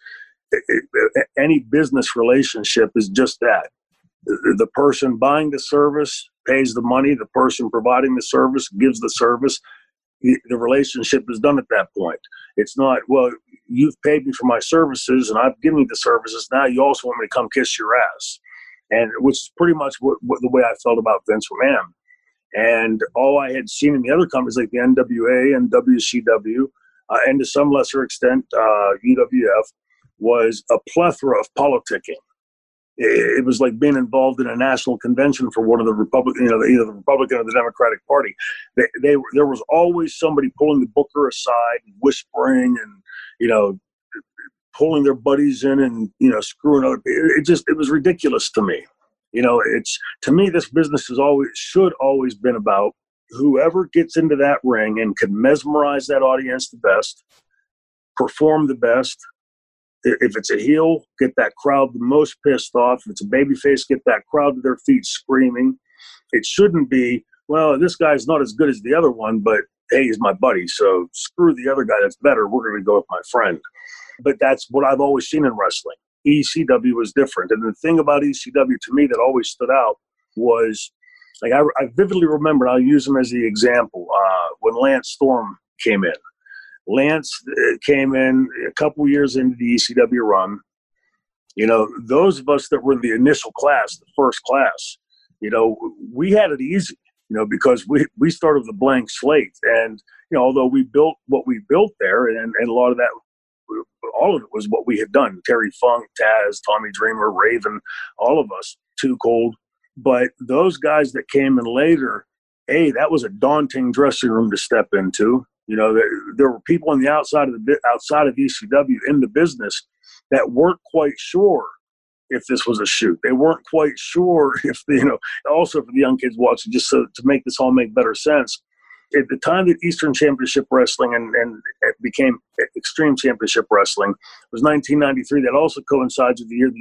Any business relationship is just that. The person buying the service pays the money. The person providing the service gives the service. The relationship is done at that point. It's not, well, you've paid me for my services and I've given you the services. Now you also want me to come kiss your ass. And which is pretty much what the way I felt about Vince McMahon. And all I had seen in the other companies like the NWA and WCW, and to some lesser extent UWF, was a plethora of politicking. It was like being involved in a national convention for one of the Republican, either the Republican or the Democratic Party. There was always somebody pulling the booker aside, and whispering, and pulling their buddies in, and screwing up. It was ridiculous to me. To me, this business should always been about whoever gets into that ring and can mesmerize that audience the best, perform the best. If it's a heel, get that crowd the most pissed off. If it's a babyface, get that crowd to their feet screaming. It shouldn't be, well, this guy's not as good as the other one, but hey, he's my buddy, so screw the other guy that's better. We're going to go with my friend. But that's what I've always seen in wrestling. ECW was different. And the thing about ECW to me that always stood out was, like, I vividly remember, and I'll use him as the example, when Lance Storm came in. Lance came in a couple years into the ECW run. Those of us that were in the initial class, the first class, we had it easy, because we started with a blank slate. And, although we built what we built there, and a lot of that, all of it was what we had done. Terry Funk, Taz, Tommy Dreamer, Raven, all of us, Too Cold. But those guys that came in later, that was a daunting dressing room to step into. There were people on the outside of ECW in the business that weren't quite sure if this was a shoot. They weren't quite sure if, also for the young kids watching, just so to make this all make better sense. At the time that Eastern Championship Wrestling and it became Extreme Championship Wrestling was 1993. That also coincides with the year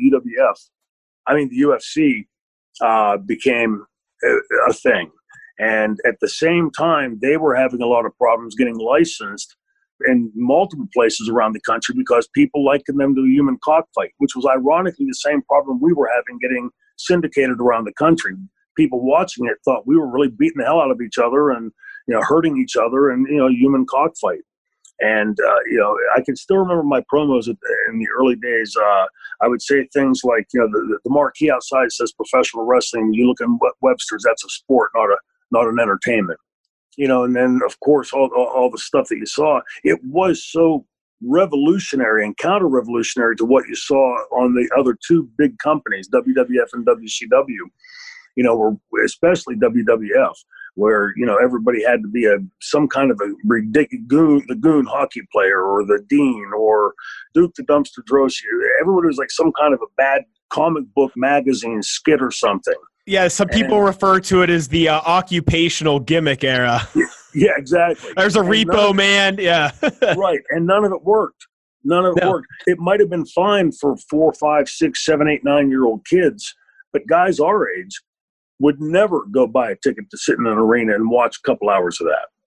the UFC became a thing. And at the same time, they were having a lot of problems getting licensed in multiple places around the country because people likened them to a human cockfight, which was ironically the same problem we were having getting syndicated around the country. People watching it thought we were really beating the hell out of each other and, hurting each other and, human cockfight. And, I can still remember my promos in the early days. I would say things like, the marquee outside says professional wrestling. You look in Webster's, that's a sport, not an entertainment. And then, of course, all the stuff that you saw, it was so revolutionary and counter-revolutionary to what you saw on the other two big companies, WWF and WCW, or especially WWF, where, everybody had to be some kind of a ridiculous goon hockey player or the Dean or Duke the Dumpster Droshi. Everybody was like some kind of a bad comic book magazine skit or something. Yeah, some people refer to it as the occupational gimmick era. Yeah, exactly. There's a repo man. Yeah. Right. And none of it worked. Worked. It might have been fine for 4, 5, 6, 7, 8, 9-year-old kids, but guys our age would never go buy a ticket to sit in an arena and watch a couple hours of that.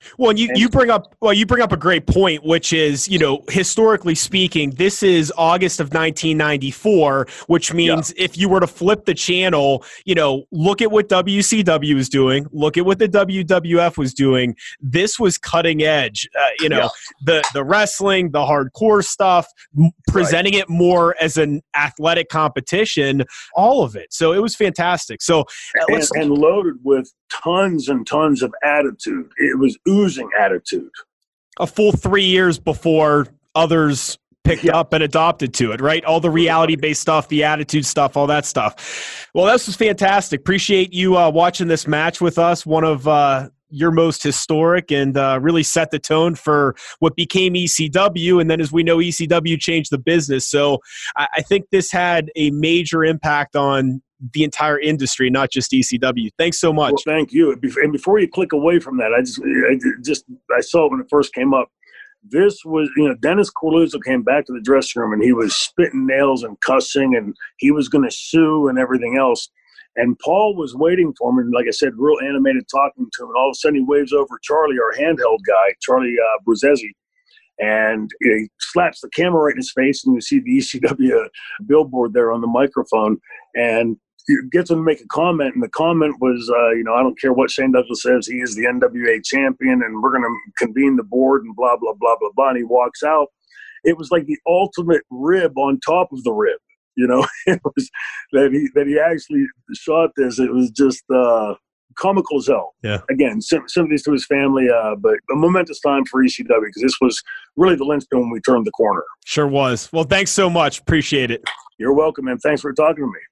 Well, and you bring up a great point, which is, historically speaking, this is August of 1994, which means if you were to flip the channel, look at what WCW was doing, look at what the WWF was doing. This was cutting edge. The wrestling, the hardcore stuff, presenting it more as an athletic competition, all of it. So it was fantastic. So and loaded with tons and tons of attitude. It was oozing attitude. A full 3 years before others picked up and adopted to it, right? All the reality-based stuff, the attitude stuff, all that stuff. Well, this was fantastic. Appreciate you watching this match with us, one of your most historic, and really set the tone for what became ECW. And then, as we know, ECW changed the business. So I think this had a major impact on the entire industry, not just ECW. Thanks so much. Well, thank you. And before you click away from that, I saw it when it first came up. This was, Dennis Corluzzo came back to the dressing room and he was spitting nails and cussing, and he was going to sue and everything else. And Paul was waiting for him, and like I said, real animated, talking to him. And all of a sudden he waves over Charlie, our handheld guy, Charlie Bruzzese, and he slaps the camera right in his face, and you see the ECW billboard there on the microphone, and he gets him to make a comment, and the comment was, I don't care what Shane Douglas says, he is the NWA champion, and we're going to convene the board, and blah, blah, blah, blah, blah, and he walks out. It was like the ultimate rib on top of the rib, it was that he actually shot this. It was just comical as hell. Yeah. Again, sympathies to his family, but a momentous time for ECW, because this was really the linchpin when we turned the corner. Sure was. Well, thanks so much. Appreciate it. You're welcome, man. Thanks for talking to me.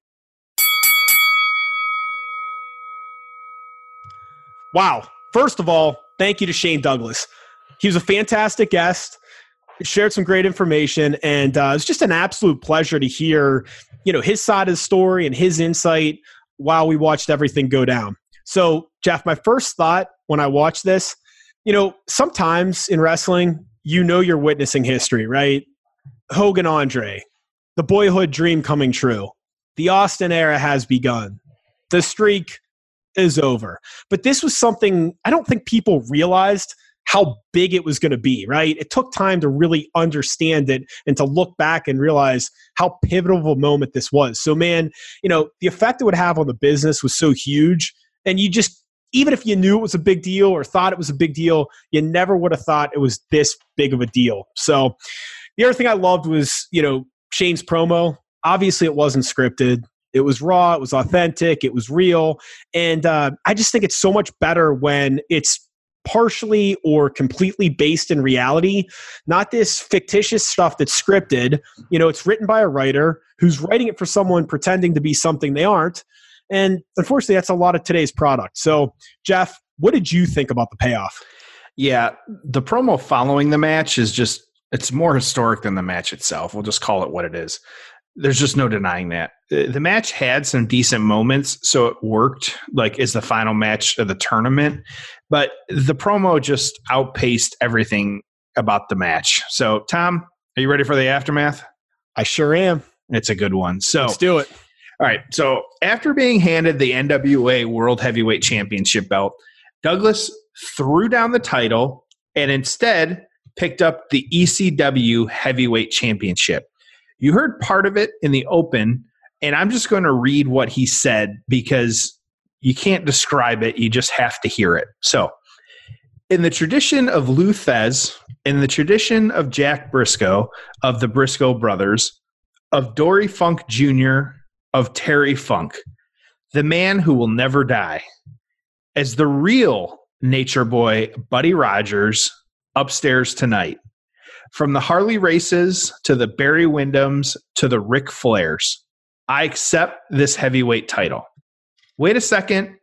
Wow. First of all, thank you to Shane Douglas. He was a fantastic guest, shared some great information, and it's just an absolute pleasure to hear, his side of the story and his insight while we watched everything go down. So, Jeff, my first thought when I watched this, sometimes in wrestling, you're witnessing history, right? Hogan Andre, the boyhood dream coming true. The Austin era has begun. The streak is over. But this was something I don't think people realized how big it was going to be, right? It took time to really understand it and to look back and realize how pivotal of a moment this was. So, man, the effect it would have on the business was so huge. And you just, even if you knew it was a big deal or thought it was a big deal, you never would have thought it was this big of a deal. So the other thing I loved was, Shane's promo. Obviously, it wasn't scripted. It was raw. It was authentic. It was real. And I just think it's so much better when it's partially or completely based in reality, not this fictitious stuff that's scripted. It's written by a writer who's writing it for someone pretending to be something they aren't. And unfortunately, that's a lot of today's product. So, Jeff, what did you think about the payoff? Yeah, the promo following the match is just, it's more historic than the match itself. We'll just call it what it is. There's just no denying that. The match had some decent moments, so it worked like as the final match of the tournament. But the promo just outpaced everything about the match. So, Tom, are you ready for the aftermath? I sure am. It's a good one. So let's do it. All right. So after being handed the NWA World Heavyweight Championship belt, Douglas threw down the title and instead picked up the ECW Heavyweight Championship. You heard part of it in the open, and I'm just going to read what he said because you can't describe it. You just have to hear it. So, in the tradition of Lou Thez, in the tradition of Jack Briscoe, of the Briscoe brothers, of Dory Funk Jr., of Terry Funk, the man who will never die, as the real Nature Boy Buddy Rogers upstairs tonight. From the Harley Races to the Barry Windhams to the Ric Flairs, I accept this heavyweight title. Wait a second.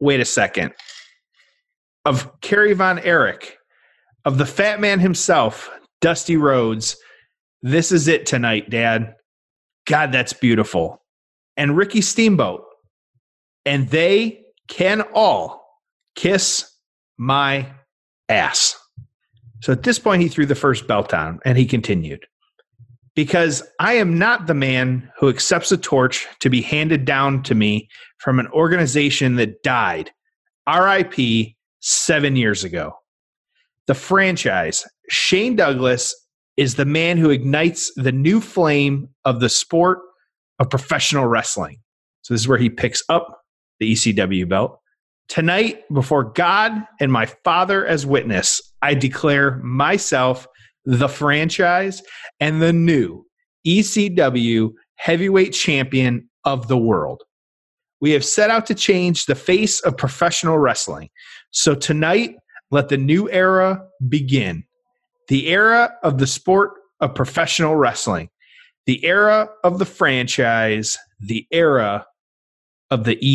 Of Kerry Von Erich, of the Fat Man himself, Dusty Rhodes, this is it tonight, Dad. God, that's beautiful. And Ricky Steamboat. And they can all kiss my ass. So at this point, he threw the first belt on, and he continued. Because I am not the man who accepts a torch to be handed down to me from an organization that died, RIP, 7 years ago. the franchise, Shane Douglas is the man who ignites the new flame of the sport of professional wrestling. So this is where he picks up the ECW belt. Tonight, before God and my Father as witness, I declare myself the franchise and the new ECW heavyweight champion of the world. We have set out to change the face of professional wrestling. So tonight, let the new era begin. The era of the sport of professional wrestling. The era of the franchise. The era of the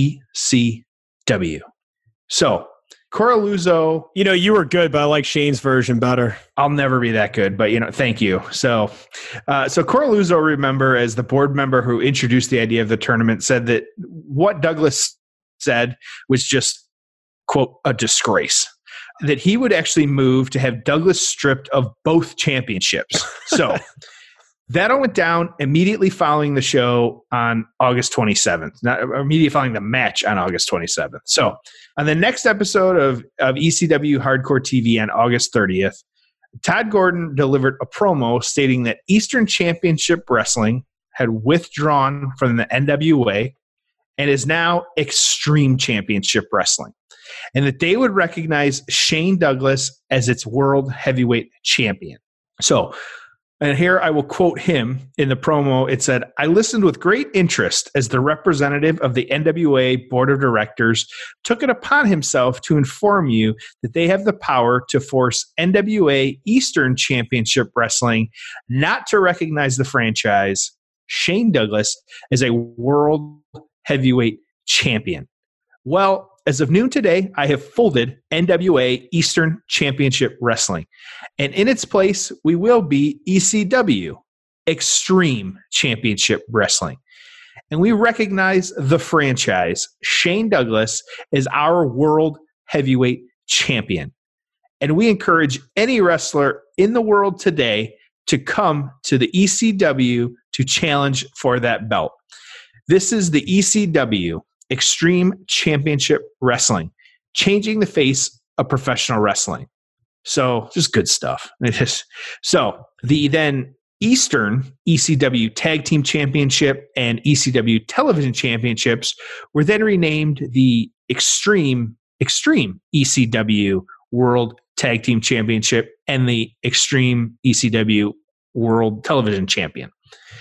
ECW. So, Coraluzzo. You were good, but I like Shane's version better. I'll never be that good, but thank you. So Coraluzzo, remember, as the board member who introduced the idea of the tournament, said that what Douglas said was just, quote, a disgrace. That he would actually move to have Douglas stripped of both championships. So that all went down immediately following the show on August 27th, not immediately following the match on August 27th. So on the next episode of ECW Hardcore TV on August 30th, Todd Gordon delivered a promo stating that Eastern Championship Wrestling had withdrawn from the NWA and is now Extreme Championship Wrestling, and that they would recognize Shane Douglas as its world heavyweight champion. So, and here I will quote him in the promo. It said, "I listened with great interest as the representative of the NWA Board of Directors took it upon himself to inform you that they have the power to force NWA Eastern Championship Wrestling not to recognize the franchise, Shane Douglas, as a world heavyweight champion. Well, as of noon today, I have folded NWA Eastern Championship Wrestling. And in its place, we will be ECW, Extreme Championship Wrestling. And we recognize the franchise, Shane Douglas, as our world heavyweight champion. And we encourage any wrestler in the world today to come to the ECW to challenge for that belt. This is the ECW, Extreme Championship Wrestling, changing the face of professional wrestling." So just good stuff. So the then Eastern ECW Tag Team Championship and ECW Television Championships were then renamed the Extreme ECW World Tag Team Championship and the Extreme ECW World Television Champion.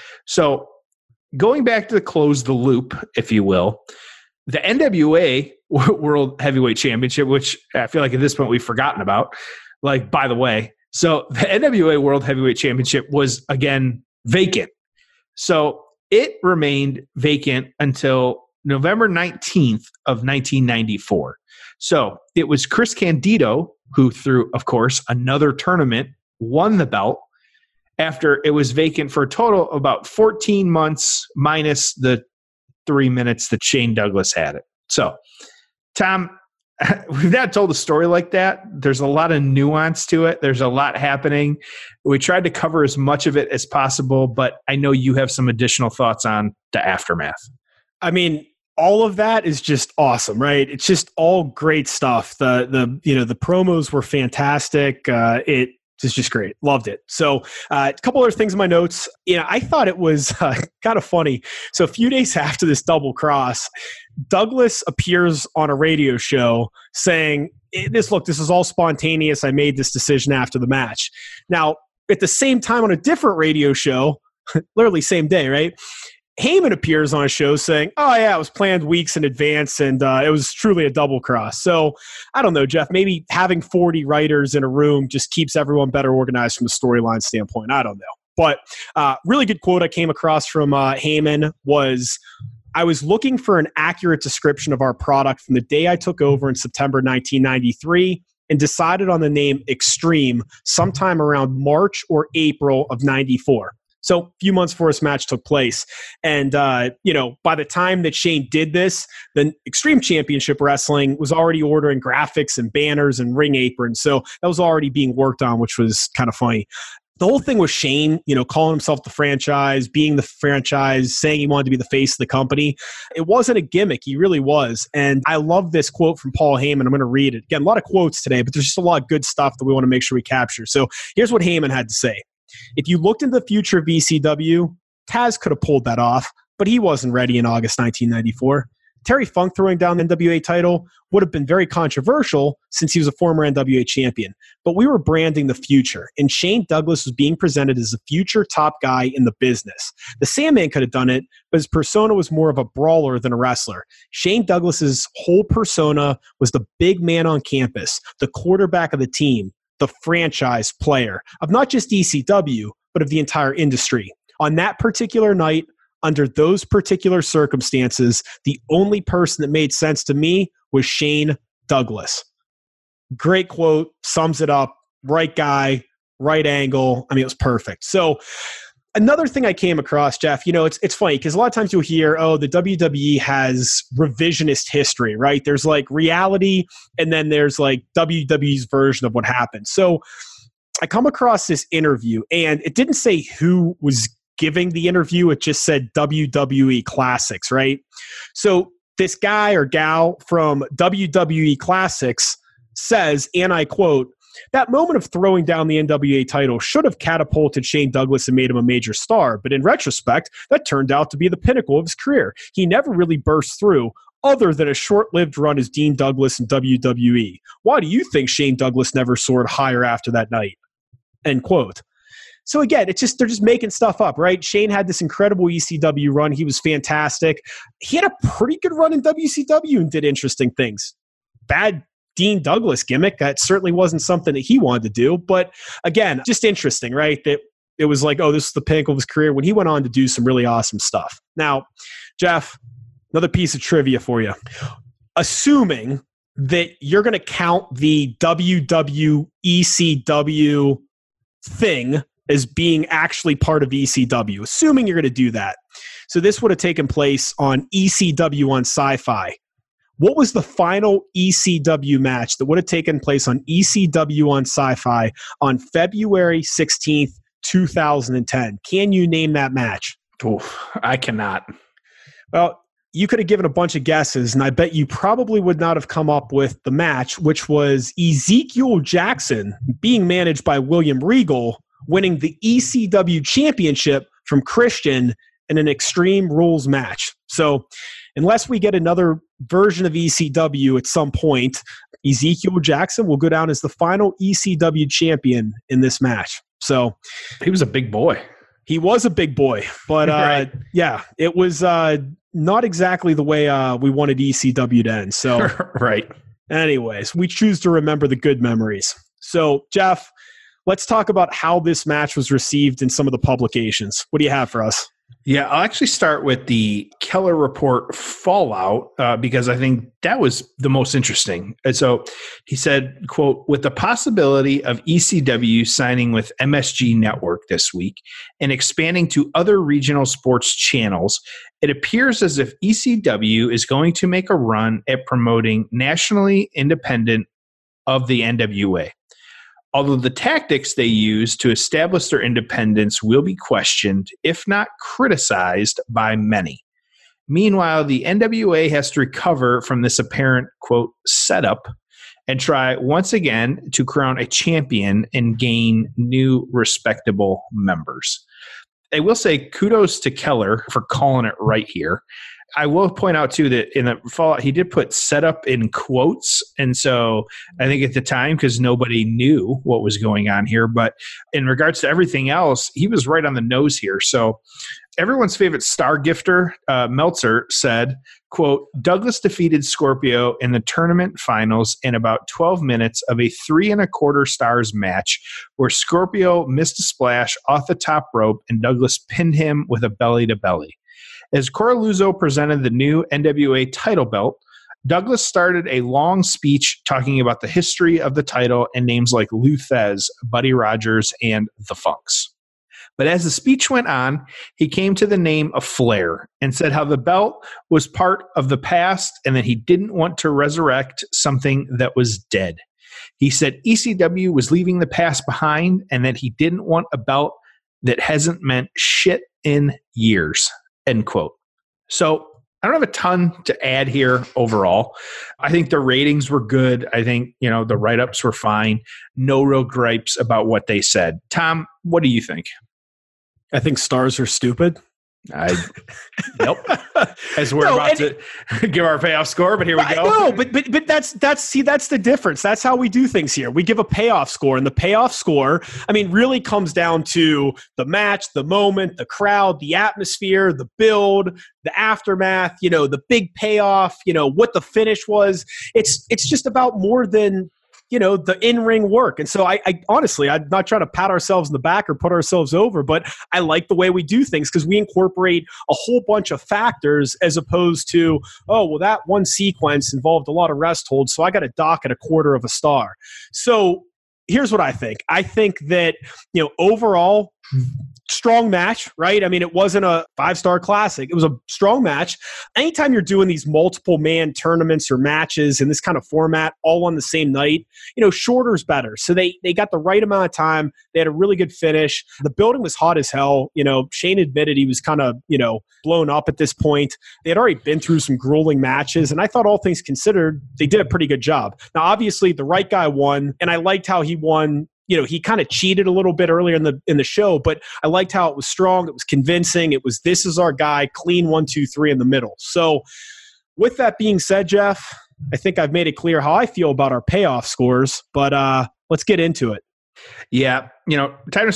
So going back to close the loop, if you will, the NWA World Heavyweight Championship, which I feel like at this point we've forgotten about, like, by the way. So the NWA World Heavyweight Championship was, again, vacant. So it remained vacant until November 19th of 1994. So it was Chris Candido who, through, of course, another tournament, won the belt after it was vacant for a total of about 14 months minus the 3 minutes that Shane Douglas had it. So, Tom, we've not told a story like that. There's a lot of nuance to it. There's a lot happening. We tried to cover as much of it as possible, but I know you have some additional thoughts on the aftermath. I mean, all of that is just awesome, right? It's just all great stuff. The promos were fantastic. It's just great. Loved it. So a couple other things in my notes. I thought it was kind of funny. So a few days after this double cross, Douglas appears on a radio show saying, this is all spontaneous. I made this decision after the match. Now, at the same time on a different radio show, literally same day, right? Heyman appears on a show saying, oh, yeah, it was planned weeks in advance, and it was truly a double cross. So I don't know, Jeff, maybe having 40 writers in a room just keeps everyone better organized from a storyline standpoint. I don't know. But really good quote I came across from Heyman was, I was looking for an accurate description of our product from the day I took over in September 1993 and decided on the name Extreme sometime around March or April of 94. So a few months before this match took place. And, by the time that Shane did this, the Extreme Championship Wrestling was already ordering graphics and banners and ring aprons. So that was already being worked on, which was kind of funny. the whole thing with Shane, calling himself the franchise, being the franchise, saying he wanted to be the face of the company, it wasn't a gimmick. He really was. And I love this quote from Paul Heyman. I'm going to read it. Again, a lot of quotes today, but there's just a lot of good stuff that we want to make sure we capture. So here's what Heyman had to say. If you looked into the future of ECW, Taz could have pulled that off, but he wasn't ready in August 1994. Terry Funk throwing down the NWA title would have been very controversial since he was a former NWA champion. But we were branding the future, and Shane Douglas was being presented as the future top guy in the business. The Sandman could have done it, but his persona was more of a brawler than a wrestler. Shane Douglas's whole persona was the big man on campus, the quarterback of the team, the franchise player of not just ECW, but of the entire industry. On that particular night, under those particular circumstances, the only person that made sense to me was Shane Douglas. Great quote, sums it up. Right guy, right angle. I mean, it was perfect. So another thing I came across, Jeff, it's funny because a lot of times you'll hear, the WWE has revisionist history, right? There's like reality and then there's like WWE's version of what happened. So I come across this interview and it didn't say who was giving the interview. It just said WWE Classics, right? So this guy or gal from WWE Classics says, and I quote, "That moment of throwing down the NWA title should have catapulted Shane Douglas and made him a major star, but in retrospect, that turned out to be the pinnacle of his career. He never really burst through, other than a short-lived run as Dean Douglas in WWE. Why do you think Shane Douglas never soared higher after that night?" End quote. So again, they're just making stuff up, right? Shane had this incredible ECW run. He was fantastic. He had a pretty good run in WCW and did interesting things. Bad Dean Douglas gimmick. That certainly wasn't something that he wanted to do. But again, just interesting, right? That it was like, this is the pinnacle of his career when he went on to do some really awesome stuff. Now, Jeff, another piece of trivia for you. Assuming that you're going to count the WWECW thing as being actually part of ECW, assuming you're going to do that. So this would have taken place on ECW on Sci-Fi. What was the final ECW match that would have taken place on ECW on Sci-Fi on February 16th, 2010? Can you name that match? Oof, I cannot. Well, you could have given a bunch of guesses, and I bet you probably would not have come up with the match, which was Ezekiel Jackson being managed by William Regal, winning the ECW championship from Christian in an Extreme Rules match. So unless we get another version of ECW at some point, Ezekiel Jackson will go down as the final ECW champion in this match. So he was a big boy. He was a big boy, but right. Yeah, it was not exactly the way we wanted ECW to end. So right. Anyways, we choose to remember the good memories. So Jeff, let's talk about how this match was received in some of the publications. What do you have for us? Yeah, I'll actually start with the Keller Report fallout because I think that was the most interesting. And so he said, quote, "With the possibility of ECW signing with MSG Network this week and expanding to other regional sports channels, it appears as if ECW is going to make a run at promoting nationally independent of the NWA. Although the tactics they use to establish their independence will be questioned, if not criticized, by many. Meanwhile, the NWA has to recover from this apparent, quote, setup and try once again to crown a champion and gain new respectable members." I will say kudos to Keller for calling it right here. I will point out, too, that in the fallout, he did put setup in quotes. And so I think at the time, because nobody knew what was going on here, but in regards to everything else, he was right on the nose here. So everyone's favorite star gifter, Meltzer, said, quote, "Douglas defeated Scorpio in the tournament finals in about 12 minutes of a 3 1/4 stars match where Scorpio missed a splash off the top rope and Douglas pinned him with a belly-to-belly. As Coraluzzo presented the new NWA title belt, Douglas started a long speech talking about the history of the title and names like Lou Thez, Buddy Rogers, and the Funks. But as the speech went on, he came to the name of Flair and said how the belt was part of the past and that he didn't want to resurrect something that was dead. He said ECW was leaving the past behind and that he didn't want a belt that hasn't meant shit in years, end quote. So I don't have a ton to add here overall. I think the ratings were good. I think, the write-ups were fine. No real gripes about what they said. Tom, what do you think? I think stars are stupid. Yep. As we're about to give our payoff score, but here we go. No, but that's the difference. That's how we do things here. We give a payoff score, and the payoff score, really comes down to the match, the moment, the crowd, the atmosphere, the build, the aftermath, the big payoff, what the finish was. It's just about more than the in-ring work. And so I honestly, I'm not trying to pat ourselves in the back or put ourselves over, but I like the way we do things because we incorporate a whole bunch of factors as opposed to, that one sequence involved a lot of rest holds, so I got to dock at 1/4 of a star. So here's what I think. I think that, overall, strong match, right? It wasn't a 5-star classic. It was a strong match. Anytime you're doing these multiple man tournaments or matches in this kind of format all on the same night, shorter is better. So they got the right amount of time. They had a really good finish. The building was hot as hell. Shane admitted he was kind of, blown up at this point. They had already been through some grueling matches, and I thought all things considered, they did a pretty good job. Now, obviously, the right guy won, and I liked how he won. He kind of cheated a little bit earlier in the show, but I liked how it was strong. It was convincing. It was, this is our guy, clean 1, 2, 3 in the middle. So with that being said, Jeff, I think I've made it clear how I feel about our payoff scores, but let's get into it. Yeah, time to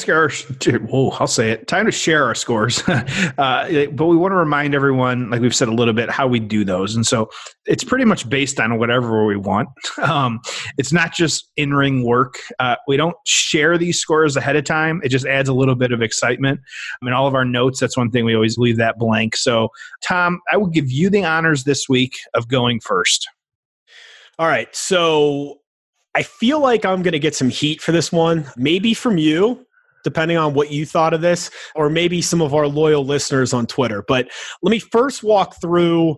share our scores. But we want to remind everyone, like we've said a little bit, how we do those. And so it's pretty much based on whatever we want. It's not just in-ring work. We don't share these scores ahead of time. It just adds a little bit of excitement. All of our notes, that's one thing we always leave that blank. So, Tom, I will give you the honors this week of going first. All right, so I feel like I'm going to get some heat for this one, maybe from you, depending on what you thought of this, or maybe some of our loyal listeners on Twitter. But let me first walk through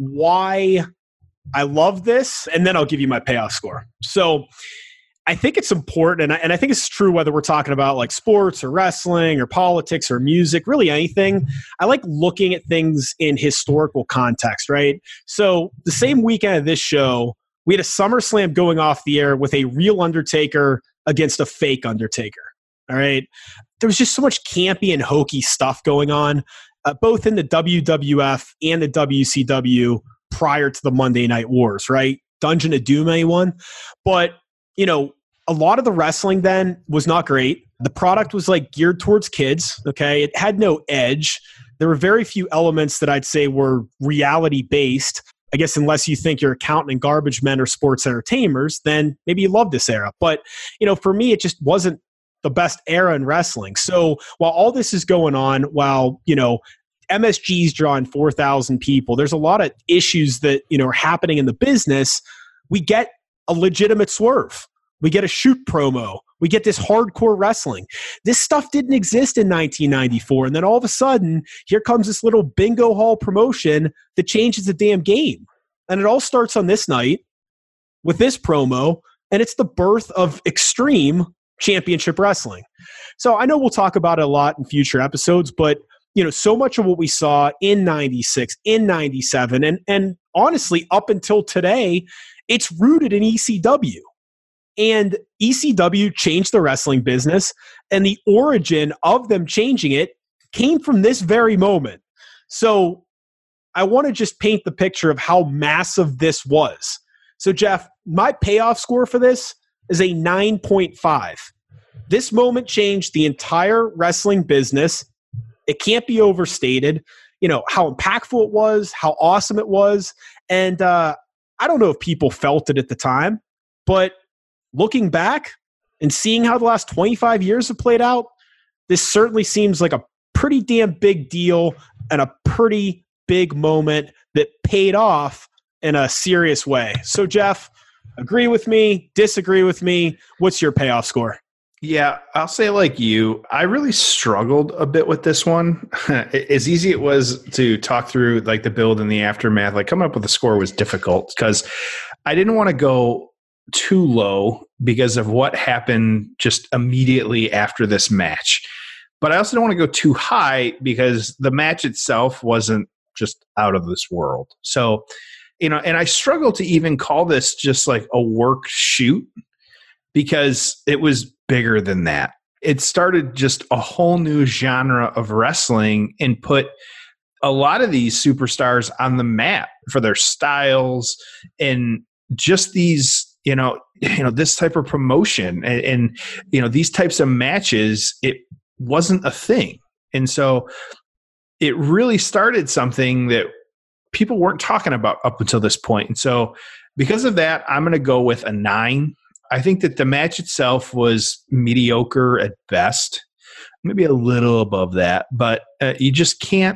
why I love this, and then I'll give you my payoff score. So I think it's important, and I think it's true whether we're talking about like sports or wrestling or politics or music, really anything. I like looking at things in historical context, right? So the same weekend of this show, we had a SummerSlam going off the air with a real Undertaker against a fake Undertaker. All right. There was just so much campy and hokey stuff going on, both in the WWF and the WCW prior to the Monday Night Wars, right? Dungeon of Doom, anyone? But, a lot of the wrestling then was not great. The product was like geared towards kids. Okay. It had no edge. There were very few elements that I'd say were reality based. I guess unless you think your accountant and garbage men are sports entertainers, then maybe you love this era. But, for me, it just wasn't the best era in wrestling. So while all this is going on, while, MSG's drawing 4,000 people, there's a lot of issues that, are happening in the business. We get a legitimate swerve. We get a shoot promo. We get this hardcore wrestling. This stuff didn't exist in 1994. And then all of a sudden, here comes this little bingo hall promotion that changes the damn game. And it all starts on this night with this promo, and it's the birth of Extreme Championship Wrestling. So I know we'll talk about it a lot in future episodes, but so much of what we saw in 96, in 97, and honestly, up until today, it's rooted in ECW. And ECW changed the wrestling business, and the origin of them changing it came from this very moment. So I want to just paint the picture of how massive this was. So, Jeff, my payoff score for this is a 9.5. This moment changed the entire wrestling business. It can't be overstated. How impactful it was, how awesome it was. And I don't know if people felt it at the time, but looking back and seeing how the last 25 years have played out, this certainly seems like a pretty damn big deal and a pretty big moment that paid off in a serious way. So, Jeff, agree with me, disagree with me. What's your payoff score? Yeah, I'll say like you, I really struggled a bit with this one. As easy it was to talk through like the build and the aftermath, like coming up with a score was difficult because I didn't want to go too low because of what happened just immediately after this match. But I also don't want to go too high because the match itself wasn't just out of this world. So, and I struggle to even call this just like a work shoot because it was bigger than that. It started just a whole new genre of wrestling and put a lot of these superstars on the map for their styles and just these, this type of promotion and these types of matches. It wasn't a thing. And so it really started something that people weren't talking about up until this point. And so because of that, I'm going to go with a 9. I think that the match itself was mediocre at best, maybe a little above that, but you just can't,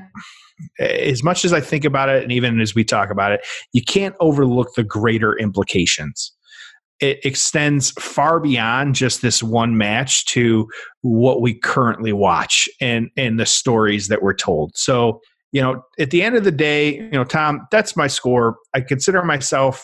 as much as I think about it, and even as we talk about it, you can't overlook the greater implications. It extends far beyond just this one match to what we currently watch and the stories that we're told. So, at the end of the day, Tom, that's my score. I consider myself,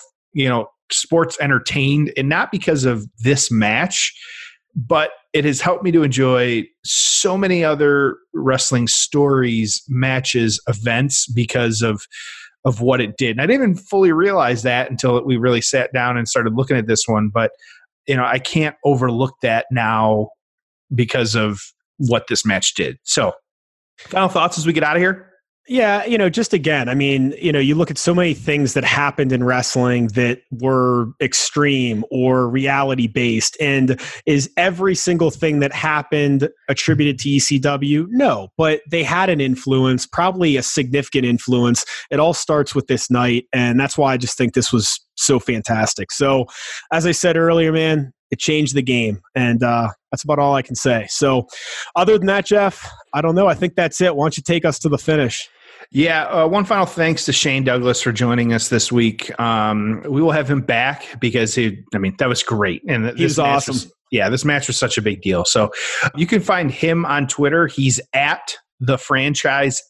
sports entertained, and not because of this match, but it has helped me to enjoy so many other wrestling stories, matches, events because of what it did. And I didn't even fully realize that until we really sat down and started looking at this one. But, I can't overlook that now because of what this match did. So final thoughts as we get out of here? Yeah, just again, I mean, you look at so many things that happened in wrestling that were extreme or reality based. And is every single thing that happened attributed to ECW? No, but they had an influence, probably a significant influence. It all starts with this night. And that's why I just think this was so fantastic. So as I said earlier, man, it changed the game. And that's about all I can say. So other than that, Jeff, I don't know. I think that's it. Why don't you take us to the finish? Yeah, one final thanks to Shane Douglas for joining us this week. We will have him back because that was great. And he was awesome. This match was such a big deal. So you can find him on Twitter. He's at the franchise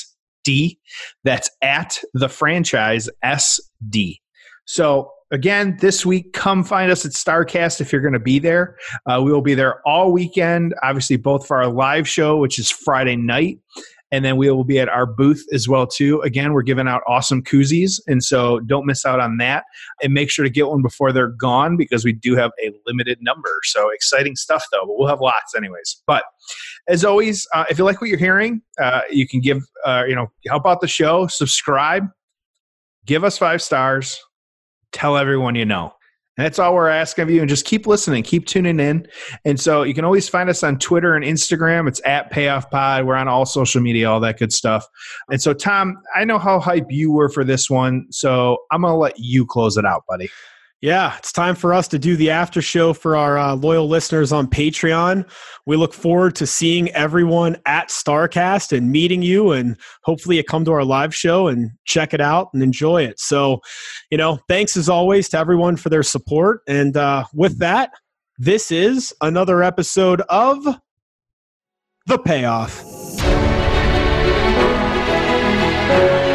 SD. That's at the franchise SD. So again, this week, come find us at StarCast if you're going to be there. We will be there all weekend, obviously both for our live show, which is Friday night, and then we will be at our booth as well, too. Again, we're giving out awesome koozies, and so don't miss out on that. And make sure to get one before they're gone because we do have a limited number. So exciting stuff, though, but we'll have lots anyways. But as always, if you like what you're hearing, you can give, help out the show, subscribe, give us 5 stars, tell everyone you know. And that's all we're asking of you. And just keep listening, keep tuning in. And so you can always find us on Twitter and Instagram. It's at PayoffPod. We're on all social media, all that good stuff. And so, Tom, I know how hype you were for this one. So I'm going to let you close it out, buddy. Yeah, it's time for us to do the after show for our loyal listeners on Patreon. We look forward to seeing everyone at StarCast and meeting you, and hopefully you come to our live show and check it out and enjoy it. So, thanks as always to everyone for their support. And with that, this is another episode of The Payoff.